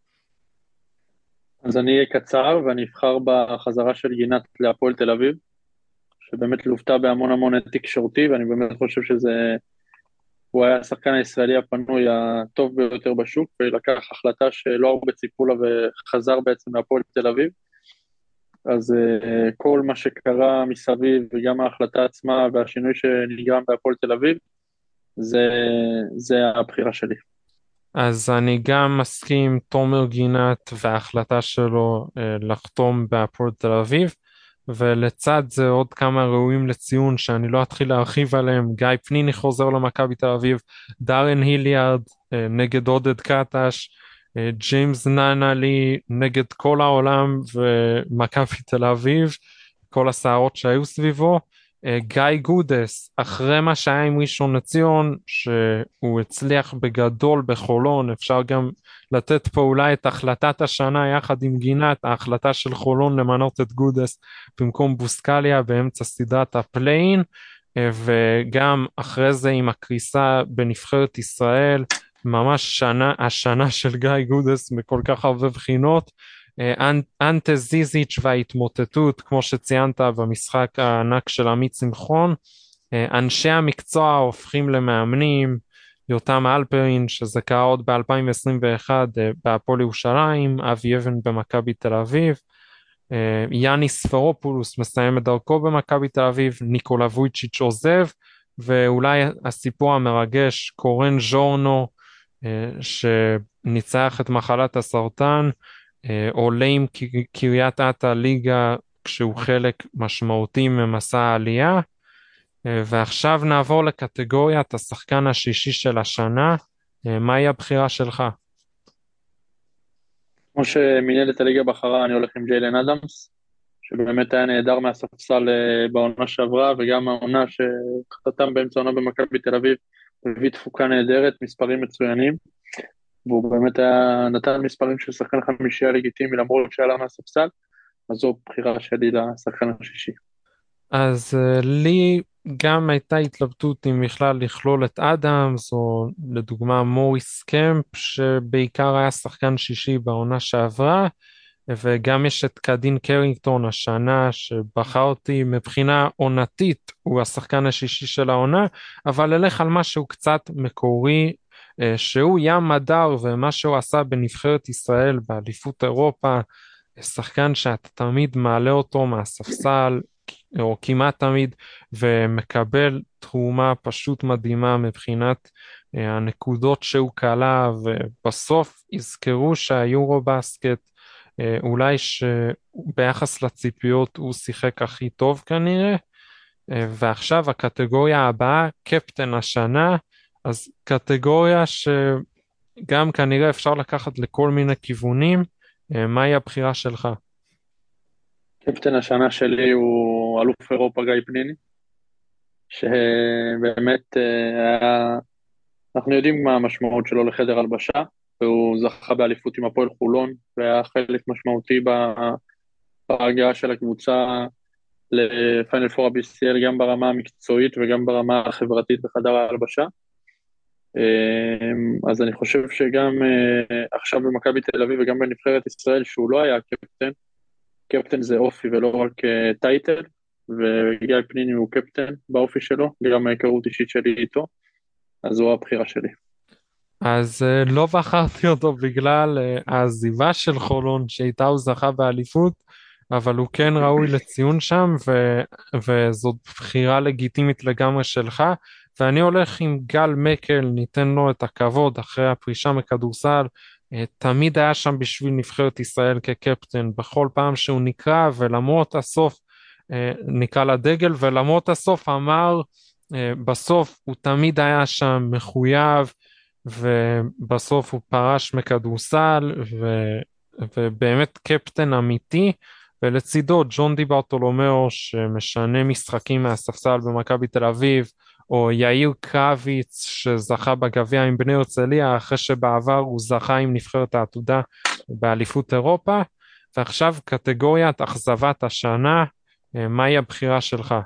אז אני אהיה קצר ואני אבחר בחזרה של גינת להפועל תל אביב, שבאמת לובטה בהמון המון תקשורתי, ואני באמת חושב שזה, הוא היה השחקן הישראלי הפנוי הטוב ביותר בשוק, ולקח החלטה שלא הרבה ציפו לה וחזר בעצם להפועל תל אביב. אז uh, כל מה שקרה מסביב וגם ההחלטה עצמה והשינוי שנגרם בהפועל תל אביב, זה, זה הבחירה שלי. אז אני גם מסכים, תומר גינת וההחלטה שלו uh, לחתום בהפועל תל אביב, ולצד זה עוד כמה ראויים לציון שאני לא אתחיל להרחיב עליהם. גיא פניני חוזר למכבי תל אביב, דארן היליארד uh, נגד עודד קטש, ג'יימס נאנלי נגד כל העולם ומכבי תל אביב, כל הסערות שהיו סביבו, גיא גודס אחרי מה שהיה עם ראשון לציון, שהוא הצליח בגדול בחולון. אפשר גם לתת פה אולי את החלטת השנה יחד עם גינת, ההחלטה של חולון למנות את גודס במקום בוסקליה באמצע סדרת הפליין, וגם אחרי זה עם הקריסה בנבחרת ישראל, ממש שנה, השנה של גיא גודס בכל כך הרבה בחינות. אנטה זיזיץ' וההתמוטטות, כמו שציינת במשחק הענק של עמית שמחון. אנשי המקצוע הופכים למאמנים, יותם אלפרין שזה קרה עוד ב-אלפיים עשרים ואחת בהפועל ירושלים, אבי אבן במכבי תל אביב, יאני ספרופולוס מסיים את דרכו במכבי תל אביב, ניקולה וויצ'יץ' עוזב, ואולי הסיפור המרגש, קורן ז'ורנו שניצח את מחלת הסרטן, עולה עם קריית אתא ליגה כשהוא חלק משמעותי ממסע העלייה. ועכשיו נעבור לקטגוריית השחקן השישי של השנה. מהי הבחירה שלך? כמו שמנהלת הליגה בחרה, אני הולך עם ג'יילן אדמס, שבאמת היה נהדר מהספסל בעונה שעברה, וגם העונה שחתם באמצע העונה במכבי תל אביב, הביא תפוקה נהדרת, מספרים מצוינים, והוא באמת היה, נתן מספרים של שחקן חמישייה לגיטימי, למרות שעלה מהספסל, אז זו בחירה שלי לשחקן השישי. אז uh, לי גם הייתה התלבטות אם בכלל לכלול את אדמס, או לדוגמה מוריס קמפ, שבעיקר היה שחקן שישי בעונה שעברה, וגם יש את קדין קרינגטון השנה, שבחרתי מבחינה עונתית, הוא השחקן השישי של העונה, אבל אלך על משהו קצת מקורי, שהוא ים מדר, ומה שהוא עשה בנבחרת ישראל, באליפות אירופה, שחקן שאתה תמיד מעלה אותו מהספסל, או כמעט תמיד, ומקבל תרומה פשוט מדהימה מבחינת הנקודות שהוא קלה, ובסוף יזכרו שהיורו בסקט אה, אולי שביחס לציפיות הוא שיחק הכי טוב כנראה. אה, ועכשיו הקטגוריה הבאה, קפטן השנה, אז קטגוריה שגם כנראה אפשר לקחת לכל מיני כיוונים. אה, מהי הבחירה שלך? קפטן השנה שלי הוא אלוף אירופה גיא פניני, שבאמת אה, היה, אנחנו יודעים מה המשמעות שלו לחדר הלבשה, והוא זכה באליפות עם הפועל חולון, והיה חלק משמעותי ב- בהגעה של הקבוצה לפיינל פור ה-בי סי אל, גם ברמה המקצועית וגם ברמה החברתית בחדר ההלבשה. אה, אז אני חושב שגם אה, עכשיו במכבי תל אביב וגם בנבחרת ישראל, שהוא לא היה קפטן, קפטן זה אופי ולא רק אה, טייטל, וגיא פניני הוא קפטן באופי שלו, גם ההיכרות אישית שלי איתו, אז זו הבחירה שלי. אז uh, לא בחרתי אותו בגלל uh, העזיבה של חולון שאיתה הוא זכה באליפות, אבל הוא כן ראוי לציון שם, ו- וזאת בחירה לגיטימית לגמרי שלך, ואני הולך עם גל מקל, ניתן לו את הכבוד אחרי הפרישה מכדורסל. uh, תמיד היה שם בשביל נבחרת ישראל כקפטן בכל פעם שהוא נקרא, ולמרות הסוף uh, נקרא לדגל, ולמרות הסוף אמר, uh, בסוף הוא תמיד היה שם מחויב, ובסוף הוא פרש מכדורסל, ו... ובאמת קפטן אמיתי, ולצידו ג'ון די ברטולומיאו שמשנה משחקים מהספסל במכבי תל אביב, או יאיר קרביץ שזכה בגביע עם בני הרצליה, אחרי שבעבר הוא זכה עם נבחרת העתודה באליפות אירופה. ועכשיו קטגוריית אכזבת השנה, מהי הבחירה שלך?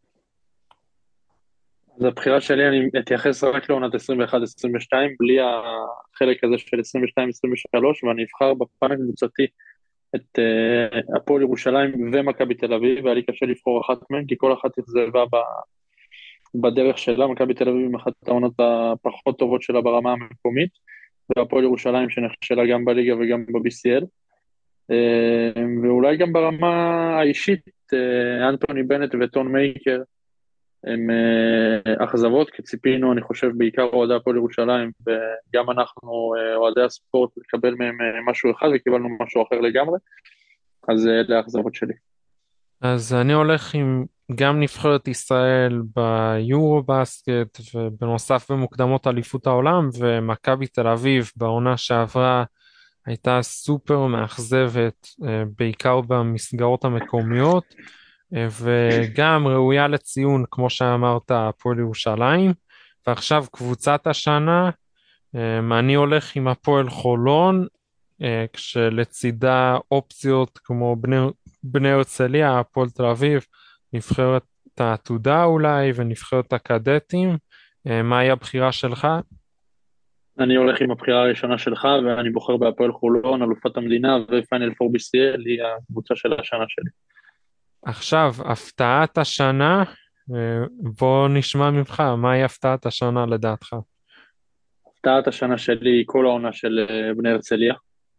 אז הבחירה שלי, אני אתייחס רק לעונת עשרים ואחת עשרים ושתיים, בלי החלק הזה של עשרים ושתיים עשרים ושלוש, ואני אבחר בפן הקבוצתי את uh, הפועל ירושלים ומכבי תל אביב, והיה לי קשה לבחור אחת מהן, כי כל אחת אכזבה בדרך שלה. מכבי תל אביב עם אחת העונות הפחות טובות שלה ברמה המקומית, והפועל ירושלים שנכשלה גם בליגה וגם ב-בי סי אל, uh, ואולי גם ברמה האישית, uh, אנטוני בנט וטון מייקר, הם uh, אכזבות, כי ציפינו, אני חושב, בעיקר אוהדי הפועל ירושלים, וגם אנחנו, uh, אוהדי הספורט, לקבל מהם uh, משהו אחד, וקיבלנו משהו אחר לגמרי, אז uh, אלה האכזבות שלי. אז אני הולך עם גם נבחרת ישראל ביורו בסקט, ובנוסף במוקדמות אליפות העולם, ומכבי תל אביב בעונה שעברה הייתה סופר מאכזבת, אה, בעיקר במסגרות המקומיות, אה, וגם ראויה לציון, כמו שאמרת, הפועל ירושלים. ועכשיו קבוצת השנה, אה, אני הולך עם הפועל חולון, אה, כשלצידה אופציות כמו בני, בני הרצליה, הפועל תל אביב, נבחרת העתודה אולי, ונבחרת הקדטים. אה, מהי הבחירה שלך? אני הולך עם הבחירה הראשונה שלך, ואני בוחר בהפועל חולון, אלופת המדינה, ופיינל פור בי סי אל, היא הקבוצה של השנה שלי. עכשיו, הפתעת השנה, אה, בוא נשמע ממך, מהי הפתעת השנה לדעתך? הפתעת השנה שלי היא כל העונה של אה, בני הרצליה,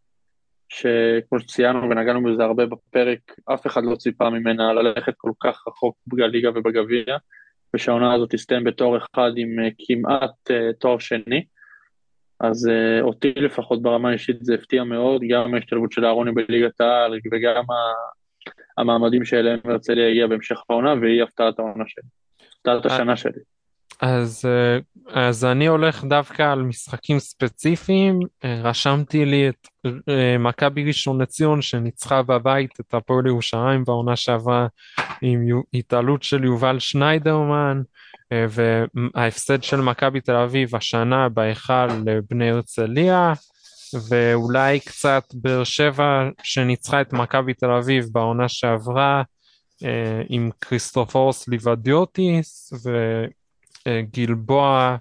שכמו שציינו ונגענו בזה הרבה בפרק, אף אחד לא ציפה ממנה ללכת כל כך רחוק בליגה ובגביע, ושהעונה הזאת תסתיים בתואר אחד עם uh, כמעט uh, תואר שני, אז uh, אותי לפחות ברמה האישית זה הפתיע מאוד, גם ההשתלבות של אהרוני בליגת העל, וגם המעמדים שאליהם הרצליה הגיע בהמשך העונה, והיא הפתעת העונה שלי, הפתעת השנה שלי. אז, אז אני הולך דווקא על משחקים ספציפיים. רשמתי לי את מכבי ראשון לציון שניצחה בבית את הפועל ירושלים בעונה שעברה עם התעלות של יובל שניידרמן, וההפסד של מכבי תל אביב השנה בהיכל לבני הרצליה, ואולי קצת באר שבע שניצחה את מכבי תל אביב בעונה שעברה עם כריסטופורוס ליבדיוטיס, ו גלבוע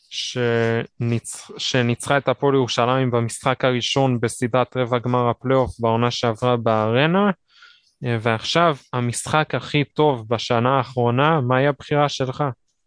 שניצ... שניצחה את הפועל ירושלים במשחק הראשון בסדרת רבע גמר הפלייאוף בעונה שעברה בארנה. ועכשיו המשחק הכי טוב בשנה האחרונה, מהי הבחירה שלך?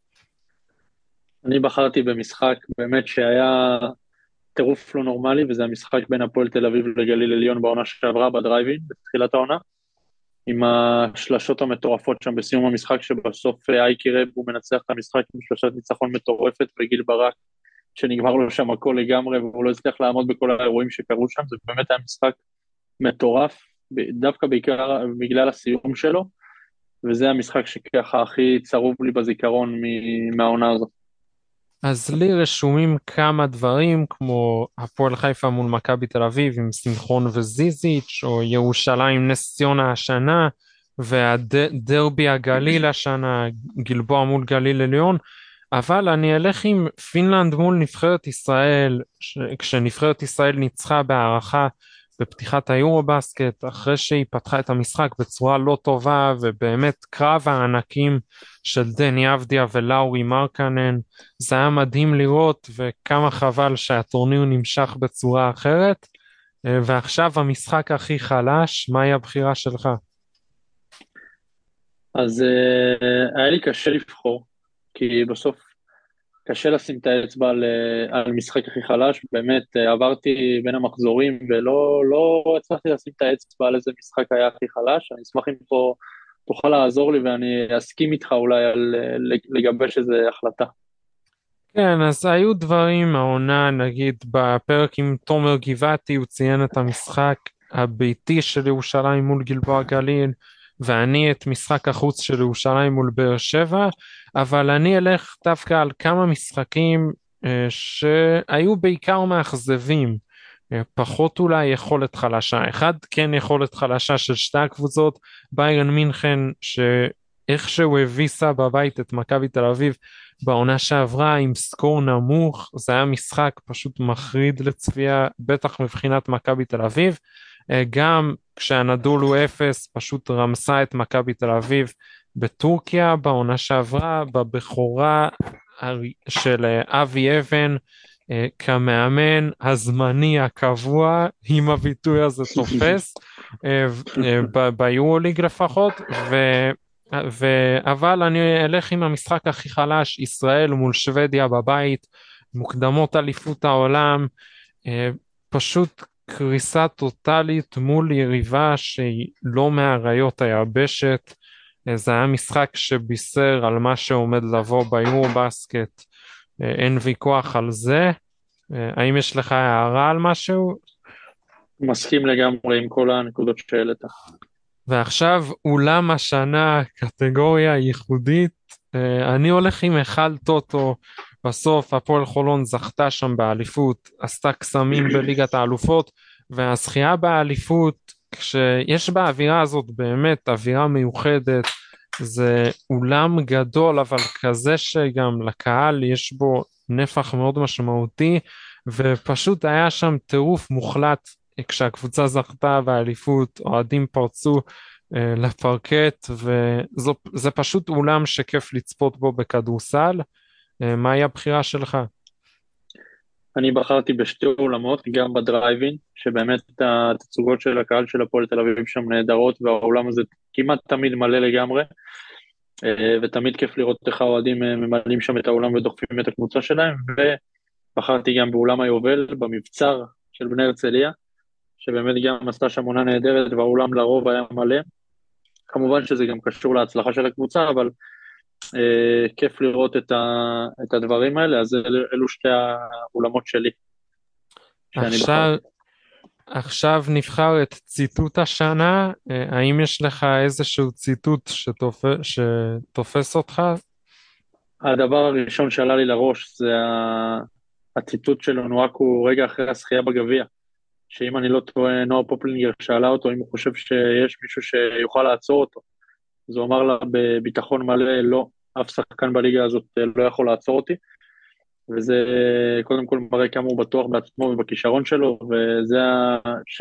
אני בחרתי במשחק באמת שהיה טירוף לא נורמלי, וזה המשחק בין הפועל תל אביב לגליל עליון בעונה שעברה בדרייבין, בתחילת העונה, עם השלשות המטורפות שם בסיום המשחק, שבסוף אייקי רב הוא מנצח את המשחק עם שלושת ניצחון מטורפת, וגיל ברק שנגמר לו שם הכל לגמרי, והוא לא הצליח לעמוד בכל האירועים שקרו שם. זה באמת היה משחק מטורף, ב- דווקא בעיקר בגלל הסיום שלו, וזה המשחק שככה הכי צרוב לי בזיכרון מ- מהעונה הזאת. אז לי רשומים כמה דברים, כמו הפועל חיפה מול מכבי תל אביב עם שמחון וזיזיץ', או ירושלים נס ציונה השנה, והדרבי הגליל השנה, גלבוע מול גליל עליון, אבל אני אלך עם פינלנד מול נבחרת ישראל, ש... כשנבחרת ישראל ניצחה בהערכה בפתיחת היורו-בסקט, אחרי שהיא פתחה את המשחק בצורה לא טובה, ובאמת קרב הענקים של דני אבדיה ולאורי מרקנן, זה היה מדהים לראות, וכמה חבל שהטורניר נמשך בצורה אחרת. אה, ועכשיו המשחק הכי חלש, מהי הבחירה שלך? אז אה, היה לי קשה לבחור, כי בסוף קשה לשים את האצבע על, אה, על משחק הכי חלש, באמת אה, עברתי בין המחזורים ולא לא הצלחתי לשים את האצבע על איזה משחק היה הכי חלש, אני אשמח אם פה תוכל לעזור לי ואני אסכים איתך אולי על אה, לגבש איזה החלטה. כן, אז היו דברים, העונה, נגיד בפרק עם תומר גבעתי, הוא ציין את המשחק הביתי של ירושלים מול גלבוע גליל, ואני את משחק החוץ של ירושלים מול באר שבע, אבל אני אלך דווקא על כמה משחקים אה, שהיו בעיקר מאכזבים, אה, פחות אולי יכולת חלשה. אחד, כן יכולת חלשה של שתי הקבוצות, ביירן מינכן, שאיכשהו הביסה בבית את מכבי תל אביב, בעונה שעברה עם סקור נמוך, זה היה משחק פשוט מחריד לצפייה, בטח מבחינת מכבי תל אביב, אה, גם כשהנדול הוא אפס, פשוט רמסה את מכבי תל אביב בטורקיה, בעונה שעברה, בבכורה של אה, אבי אבן, אה, כמאמן הזמני הקבוע, אם הביטוי הזה תופס, אה, אה, ב- ביורוליג לפחות, ו... ו... אבל אני אלך עם המשחק הכי חלש, ישראל מול שוודיה בבית, מוקדמות אליפות העולם, אה, פשוט קריסה טוטלית מול יריבה שהיא לא מהאריות היבשת. אה, זה היה משחק שבישר על מה שעומד לבוא ביורו בסקט, אה, אין ויכוח על זה. אה, האם יש לך הערה על משהו? מסכים לגמרי עם כל הנקודות שהעלית. ועכשיו אולם השנה, קטגוריה ייחודית, אה, אני הולך עם היכל טוטו, בסוף הפועל חולון זכתה שם באליפות, עשתה קסמים בליגת האלופות, והזכייה באליפות, כשיש באווירה הזאת באמת אווירה מיוחדת, זה אולם גדול, אבל כזה שגם לקהל יש בו נפח מאוד משמעותי, ופשוט היה שם טירוף מוחלט, כשהקבוצה זכתה באליפות, אוהדים פרצו אה, לפרקט, וזה פשוט אולם שכיף לצפות בו בכדורסל. אה, מהי הבחירה שלך? אני בחרתי בשתי אולמות, גם בדרייבין, שבאמת התצוגות של הקהל של הפועל תל אביב שם נהדרות, והאולם הזה כמעט תמיד מלא לגמרי, אה, ותמיד כיף לראות איך האוהדים אה, ממלאים שם את האולם ודוחפים את הקבוצה שלהם, ובחרתי גם באולם היובל, במבצר של בני הרצליה, שבאמת גם עשתה שם עונה נהדרת, והאולם לרוב היה מלא. כמובן שזה גם קשור להצלחה של הקבוצה, אבל אה, כיף לראות את, ה, את הדברים האלה, אז אלו, אלו שתי האולמות שלי, שאני עכשיו, בחרתי. עכשיו נבחר את ציטוט השנה, אה, האם יש לך איזשהו ציטוט שתופ... שתופס אותך? הדבר הראשון שעלה לי לראש זה ה- הציטוט של אונואקו רגע אחרי הזכייה בגביע, שאם אני לא טועה, נועה פופלינגר שאלה אותו אם הוא חושב שיש מישהו שיוכל לעצור אותו. אז הוא אמר לה בביטחון מלא, לא, אף שחקן בליגה הזאת לא יכול לעצור אותי, וזה קודם כל מראה כמה הוא בטוח בעצמו ובכישרון שלו, וזה ה- ש...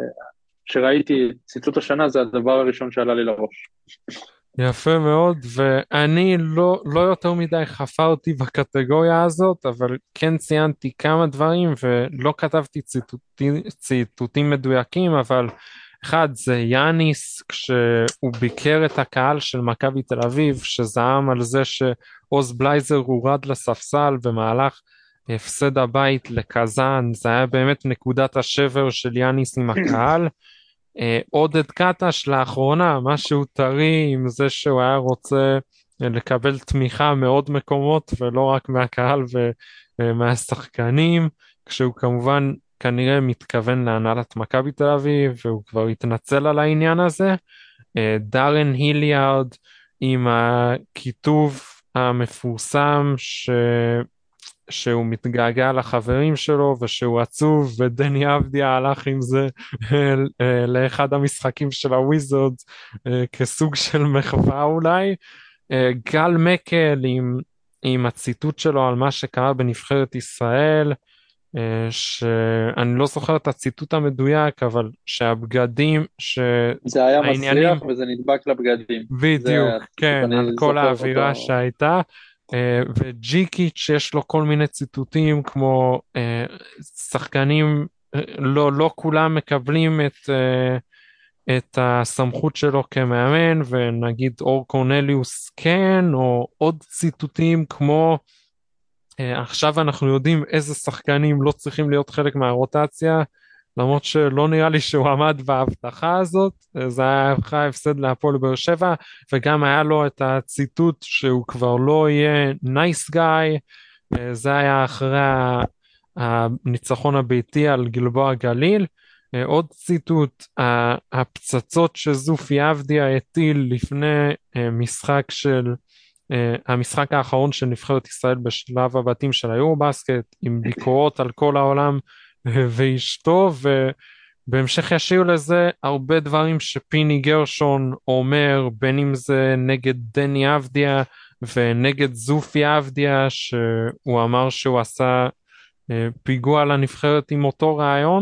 שראיתי ציטוט השנה, זה הדבר הראשון שעלה לי לראש. יפה מאוד, ואני לא, לא יותר מדי חפרתי בקטגוריה הזאת, אבל כן ציינתי כמה דברים ולא כתבתי ציטוטים, ציטוטים מדויקים, אבל אחד זה יאניס, כשהוא ביקר את הקהל של מכבי תל אביב, שזעם על זה שעוז בלייזר הורד לספסל במהלך הפסד הבית לקזאן, זה היה באמת נקודת השבר של יאניס עם הקהל. אה, עודד קטש לאחרונה, משהו טרי עם זה שהוא היה רוצה אה, לקבל תמיכה מעוד מקומות ולא רק מהקהל ומהשחקנים, כשהוא כמובן כנראה מתכוון להנהלת מכבי תל אביב, והוא כבר התנצל על העניין הזה. דארן היליארד עם הכיתוב המפורסם ש... שהוא מתגעגע לחברים שלו ושהוא עצוב, ודני אבדיה הלך עם זה לאחד המשחקים של הוויזרדס כסוג של מחווה אולי. גל מקל עם, עם הציטוט שלו על מה שקרה בנבחרת ישראל, שאני לא זוכר את הציטוט המדויק, אבל שהבגדים, זה היה שהעניינים... מסריח וזה נדבק לבגדים. בדיוק, כן, על כל האווירה אותו... שהייתה. וג'יקיץ' יש לו כל מיני ציטוטים כמו שחקנים, לא, לא כולם מקבלים את, את הסמכות שלו כמאמן, ונגיד אור קורנליוס כן, או עוד ציטוטים כמו עכשיו אנחנו יודעים איזה שחקנים לא צריכים להיות חלק מהרוטציה, למרות שלא נראה לי שהוא עמד בהבטחה הזאת. זה היה הפסד להפועל באר שבע, וגם היה לו את הציטוט שהוא כבר לא יהיה נייס גאי, זה היה אחרי הניצחון הביתי על גלבוע גליל. עוד ציטוט, הפצצות שזופי אבדיה הטיל לפני משחק של, המשחק האחרון של נבחרת ישראל בשלב הבתים של היורובסקט, עם ביקורות על כל העולם ואשתו, ובהמשך ישיר לזה הרבה דברים שפיני גרשון אומר, בין אם זה נגד דני אבדיה ונגד זופי אבדיה, שהוא אמר שהוא עשה פיגוע לנבחרת עם אותו רעיון,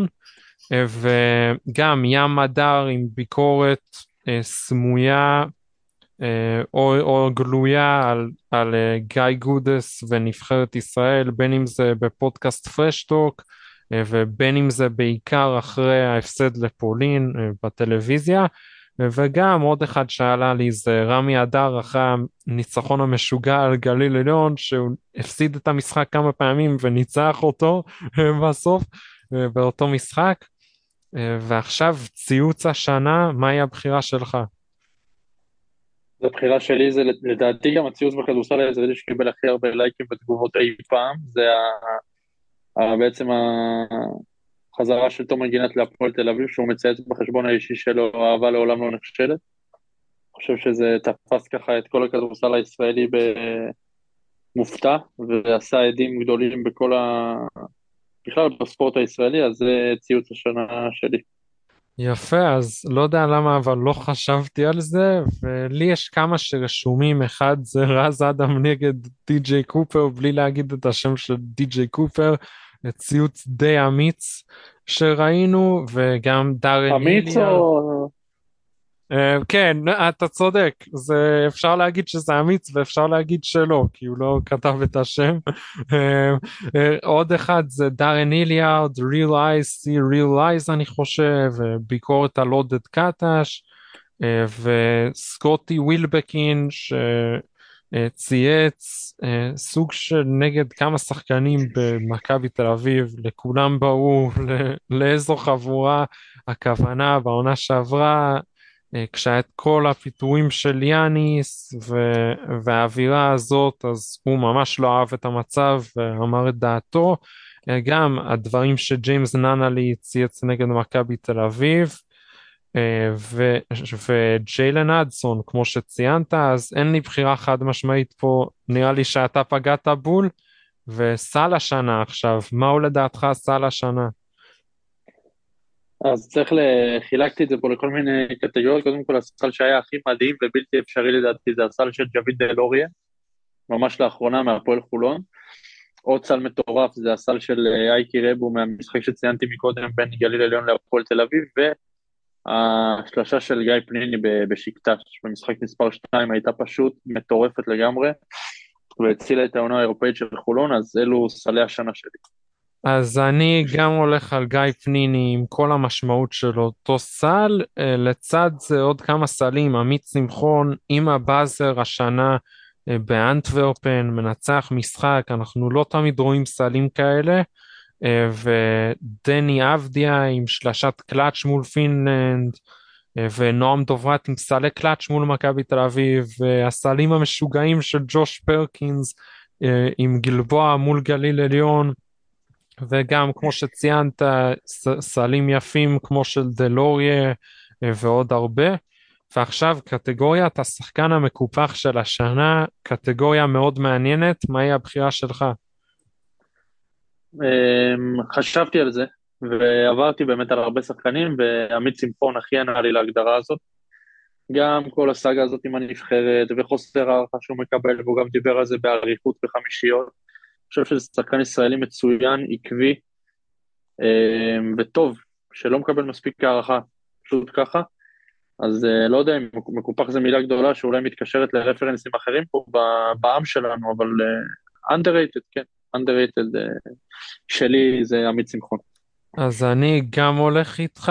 וגם ים מדר עם ביקורת סמויה או, או גלויה על, על גיא גודס ונבחרת ישראל, בין אם זה בפודקאסט פרשטוק, ובין אם זה בעיקר אחרי ההפסד לפולין בטלוויזיה. וגם עוד אחד שעלה לי זה רמי אדר אחרי הניצחון המשוגע על גליל עליון, שהוא הפסיד את המשחק כמה פעמים וניצח אותו בסוף באותו משחק. ועכשיו ציוץ השנה, מהי הבחירה שלך? הבחירה שלי זה לדעתי גם הציוץ בכדורסל הישראלי שקיבל הכי הרבה לייקים ותגובות אי פעם, זה ה... בעצם החזרה של תומר גינת להפועל תל אביב, שהוא מצייץ בחשבון האישי שלו, אהבה לעולם לא נכשלת. אני חושב שזה תפס ככה את כל הכדורסל הישראלי במופתע, ועשה עדים גדולים בכל ה... בכלל בספורט הישראלי, אז זה ציוץ השנה שלי. יפה, אז לא יודע למה, אבל לא חשבתי על זה, ולי יש כמה שרשומים, אחד זה רז אדם נגד די.ג'יי קופר, בלי להגיד את השם של די.ג'יי קופר, ציוץ די אמיץ שראינו, וגם דארן אמיץ או... Uh, כן, אתה צודק, זה, אפשר להגיד שזה אמיץ ואפשר להגיד שלא, כי הוא לא כתב את השם. uh, uh, עוד אחד זה דארן היליארד, Real Eyes, See Real Eyes אני חושב, ביקורת על עודד קטש, uh, וסקוטי ווילבקין שצייץ uh, סוג של נגד כמה שחקנים במכבי תל אביב, לכולם ברור לאיזו חבורה הכוונה בעונה שעברה, כשהיה את כל הפיתורים של יאניס ו- והאווירה הזאת, אז הוא ממש לא אהב את המצב ואמר את דעתו. גם הדברים שג'יימס ננלי צייץ נגד מכבי תל אביב ו- וג'יילן אדסון כמו שציינת, אז אין לי בחירה חד משמעית פה, נראה לי שאתה פגעת בול. וסל השנה עכשיו, מהו לדעתך סל השנה? אז צריך לחילקתי את זה פה לכל מיני קטגוריות. קודם כל הסל שהיה הכי מדהים ובלתי אפשרי לדעתי זה הסל של ג'ויד דלוריה, ממש לאחרונה מהפועל חולון. עוד סל מטורף זה הסל של אייקי רבו מהמשחק שציינתי מקודם בין גליל עליון להפועל תל אביב, והשלושה של גיא פניני בשקטש במשחק מספר שתיים הייתה פשוט מטורפת לגמרי והצילה את העונה האירופאית של חולון. אז אלו סלי השנה שלי. אז אני גם הולך על גיא פניני עם כל המשמעות שלו, אותו סל, לצד זה עוד כמה סלים, עמית שמחון עם הבאזר השנה באנטוורפן, מנצח משחק, אנחנו לא תמיד רואים סלים כאלה, ודני אבדיה עם שלשת קלאץ' מול פינלנד, ונועם דוברת עם סלי קלאץ' מול מכבי תל אביב, והסלים המשוגעים של ג'וש פרקינס עם גלבוע מול גליל עליון, וגם כמו שציינת, ס- סלים יפים כמו של דלוריה אה, ועוד הרבה. ועכשיו קטגוריית השחקן המקופח של השנה, קטגוריה מאוד מעניינת, מהי הבחירה שלך? אמ, חשבתי על זה, ועברתי באמת על הרבה שחקנים, ועמית צמחון הכי ענה לי להגדרה הזאת. גם כל הסאגה הזאת עם הנבחרת, וחוסר הערכה שהוא מקבל, והוא גם דיבר על זה באריכות בחמישיות. אני חושב שזה שחקן ישראלי מצוין, עקבי, אמ, וטוב, שלא מקבל מספיק הערכה, פשוט ככה. אז אה, לא יודע אם מקופח זה מילה גדולה, שאולי מתקשרת לרפרנסים אחרים פה ב- בעם שלנו, אבל אה, underrated, כן, underrated אה, שלי זה עמית שמחון. אז אני גם הולך איתך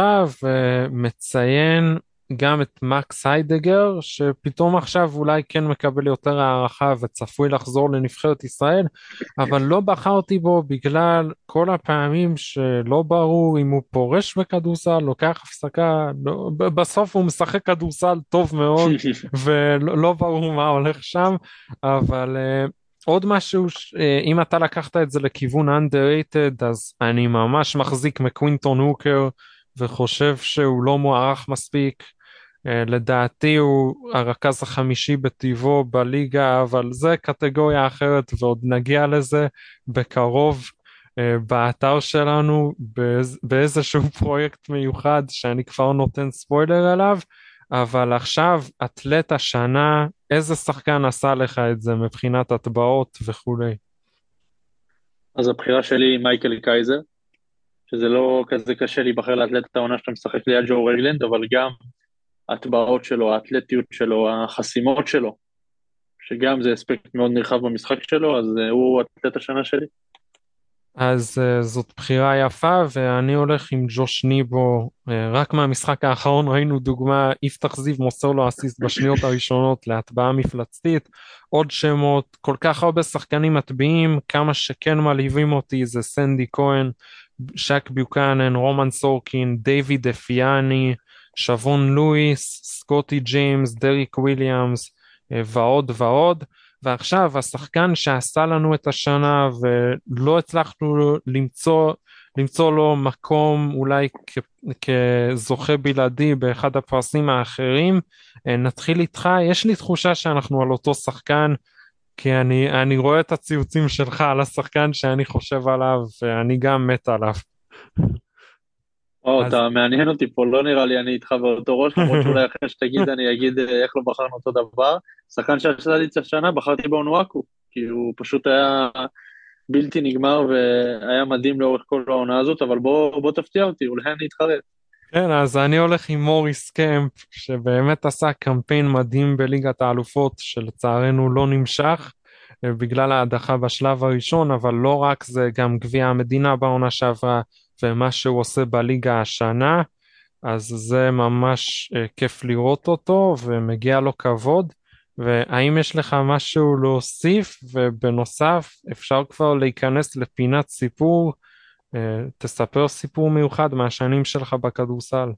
ומציין גם את מקס היידגר, שפתאום עכשיו אולי כן מקבל יותר הערכה וצפוי לחזור לנבחרת ישראל, אבל לא בחרתי בו בגלל כל הפעמים שלא ברור אם הוא פורש בכדורסל, לוקח הפסקה, לא, ב- בסוף הוא משחק כדורסל טוב מאוד ולא לא ברור מה הולך שם, אבל אה, עוד משהו, ש- אה, אם אתה לקחת את זה לכיוון underrated, אז אני ממש מחזיק מקווינטון הוקר, וחושב שהוא לא מוערך מספיק. אה, לדעתי הוא הרכז החמישי בטבעו בליגה, אבל זה קטגוריה אחרת, ועוד נגיע לזה בקרוב אה, באתר שלנו, באיז- באיזשהו פרויקט מיוחד, שאני כבר נותן ספוילר עליו. אבל עכשיו, אתלט השנה, איזה שחקן עשה לך את זה מבחינת הטבעות וכולי? אז הבחירה שלי היא מייקל קייזר, שזה לא כזה קשה להיבחר לאתלט העונה שאתה משחק ליד ג'ו רגלנד, אבל גם הטבעות שלו, האתלטיות שלו, החסימות שלו, שגם זה אספקט מאוד נרחב במשחק שלו, אז אה, הוא אתלט השנה שלי. אז uh, זאת בחירה יפה, ואני הולך עם ג'וש ניבו. Uh, רק מהמשחק האחרון ראינו דוגמה, יפתח זיו מוסר לו אסיסט בשניות הראשונות להטבעה מפלצתית. עוד שמות, כל כך הרבה שחקנים מטביעים, כמה שכן מלהיבים אותי זה סנדי כהן, שק ביוקנן, רומן סורקין, דיוויד אפיאני, שבון לואיס, סקוטי ג'יימס, דריק וויליאמס, uh, ועוד ועוד. ועכשיו השחקן שעשה לנו את השנה ולא הצלחנו למצוא, למצוא לו מקום אולי כ, כזוכה בלעדי באחד הפרסים האחרים, אה, נתחיל איתך. יש לי תחושה שאנחנו על אותו שחקן, כי אני, אני רואה את הציוצים שלך על השחקן שאני חושב עליו ואני גם מת עליו. או, אז אתה מעניין אותי פה, לא נראה לי אני איתך באותו ראש, למרות שאולי אחרי שתגיד אני אגיד אה, איך לא בחרנו אותו דבר. שחקן שעשה לי את השנה, בחרתי באונואקו, כי הוא פשוט היה בלתי נגמר והיה מדהים לאורך כל העונה הזאת, אבל בוא, בוא תפתיע אותי, אולי אני אתחרט. כן, אז אני הולך עם מוריס קמפ, שבאמת עשה קמפיין מדהים בליגת האלופות, שלצערנו לא נמשך, אה, בגלל ההדחה בשלב הראשון, אבל לא רק זה, גם גביע המדינה בעונה שעברה, ומה שהוא עושה בליגה השנה, אז זה ממש אה, כיף לראות אותו, ומגיע לו כבוד. והאם יש לך משהו להוסיף, ובנוסף, אפשר כבר להיכנס לפינת סיפור, אה, תספר סיפור מיוחד מהשנים שלך בכדורסל.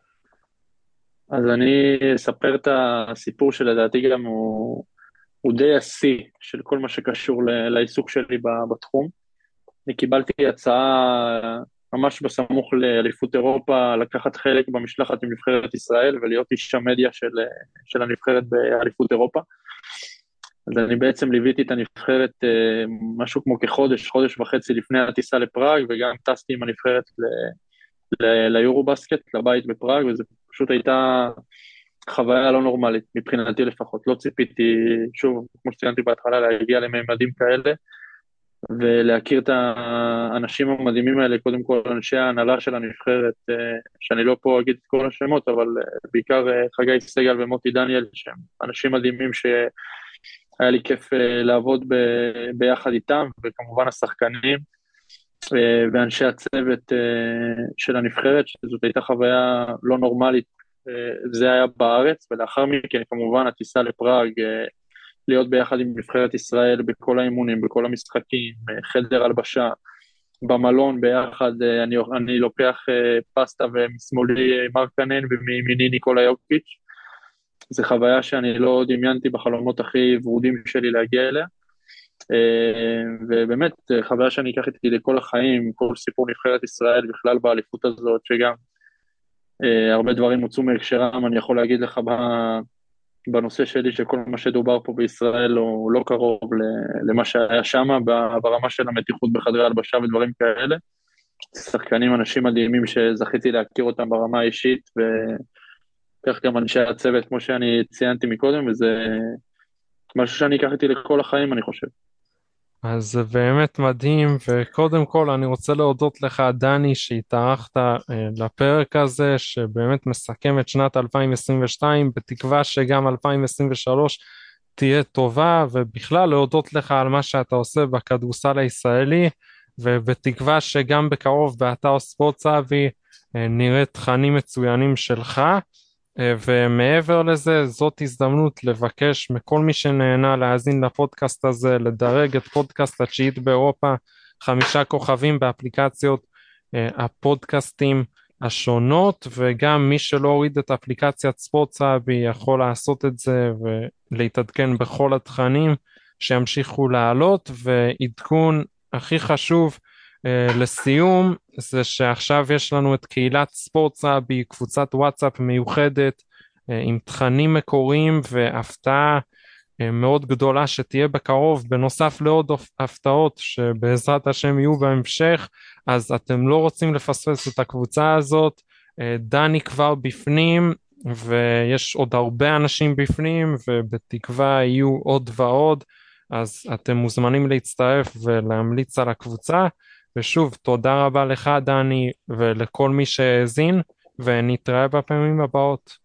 אז אני אספר את הסיפור שלדעתי גם הוא, הוא די השיא של כל מה שקשור ל- לעיסוק שלי ב- בתחום. אני קיבלתי הצעה ממש בסמוך לאליפות אירופה, לקחת חלק במשלחת עם נבחרת ישראל ולהיות איש המדיה של, של הנבחרת באליפות אירופה. אז אני בעצם ליוויתי את הנבחרת אה, משהו כמו כחודש, חודש וחצי לפני הטיסה לפראג, וגם טסתי עם הנבחרת ל- ל- ליורו בסקט, לבית בפראג, וזו פשוט הייתה חוויה לא נורמלית, מבחינתי לפחות. לא ציפיתי, שוב, כמו שציינתי בהתחלה, להגיע לממדים כאלה, ולהכיר את האנשים המדהימים האלה, קודם כל אנשי ההנהלה של הנבחרת, אה, שאני לא פה אגיד את כל השמות, אבל אה, בעיקר אה, חגי סגל ומוטי דניאל, שהם אנשים מדהימים שהיה לי כיף אה, לעבוד ב- ביחד איתם, וכמובן השחקנים אה, ואנשי הצוות אה, של הנבחרת, שזאת הייתה חוויה לא נורמלית, אה, זה היה בארץ, ולאחר מכן כמובן הטיסה לפראג, אה, להיות ביחד עם נבחרת ישראל בכל האימונים, בכל המשחקים, חדר הלבשה, במלון ביחד, אני, אני לוקח פסטה ומשמאלי מרקנן ומימיני ניקולה יוקיץ'. זו חוויה שאני לא דמיינתי בחלומות הכי ורודים שלי להגיע אליה. ובאמת, חוויה שאני אקח איתי לכל החיים, כל סיפור נבחרת ישראל, בכלל באליפות הזאת, שגם הרבה דברים הוצאו מהקשרם, אני יכול להגיד לך בנושא שלי, שכל מה שדובר פה בישראל הוא לא קרוב למה שהיה שם, ברמה של המתיחות בחדרי הלבשה ודברים כאלה. שחקנים, אנשים מדהימים שזכיתי להכיר אותם ברמה האישית, וכך גם אנשי הצוות, כמו שאני ציינתי מקודם, וזה משהו שאני אקח איתי לכל החיים, אני חושב. אז זה באמת מדהים, וקודם כל אני רוצה להודות לך, דני, שהתארחת אה, לפרק הזה, שבאמת מסכם את שנת אלפיים עשרים ושתיים, בתקווה שגם אלפיים עשרים ושלוש תהיה טובה, ובכלל להודות לך על מה שאתה עושה בכדורסל הישראלי, ובתקווה שגם בקרוב באתר ספורטסאבי אה, נראה תכנים מצוינים שלך, ומעבר לזה, זאת הזדמנות לבקש מכל מי שנהנה להאזין לפודקאסט הזה, לדרג את פודקאסט התשיעית באירופה, חמישה כוכבים באפליקציות הפודקאסטים השונות, וגם מי שלא הוריד את אפליקציית ספורטסאבי יכול לעשות את זה ולהתעדכן בכל התכנים שימשיכו לעלות. ועדכון הכי חשוב לסיום, זה שעכשיו יש לנו את קהילת ספורטסאבי, קבוצת וואטסאפ מיוחדת עם תכנים מקוריים והפתעה מאוד גדולה שתהיה בקרוב, בנוסף לעוד הפתעות שבעזרת השם יהיו בהמשך. אז אתם לא רוצים לפספס את הקבוצה הזאת, דני כבר בפנים ויש עוד הרבה אנשים בפנים, ובתקווה יהיו עוד ועוד, אז אתם מוזמנים להצטרף ולהמליץ על הקבוצה. ושוב, תודה רבה לך דני ולכל מי שהאזין, ונתראה בפעמים הבאות.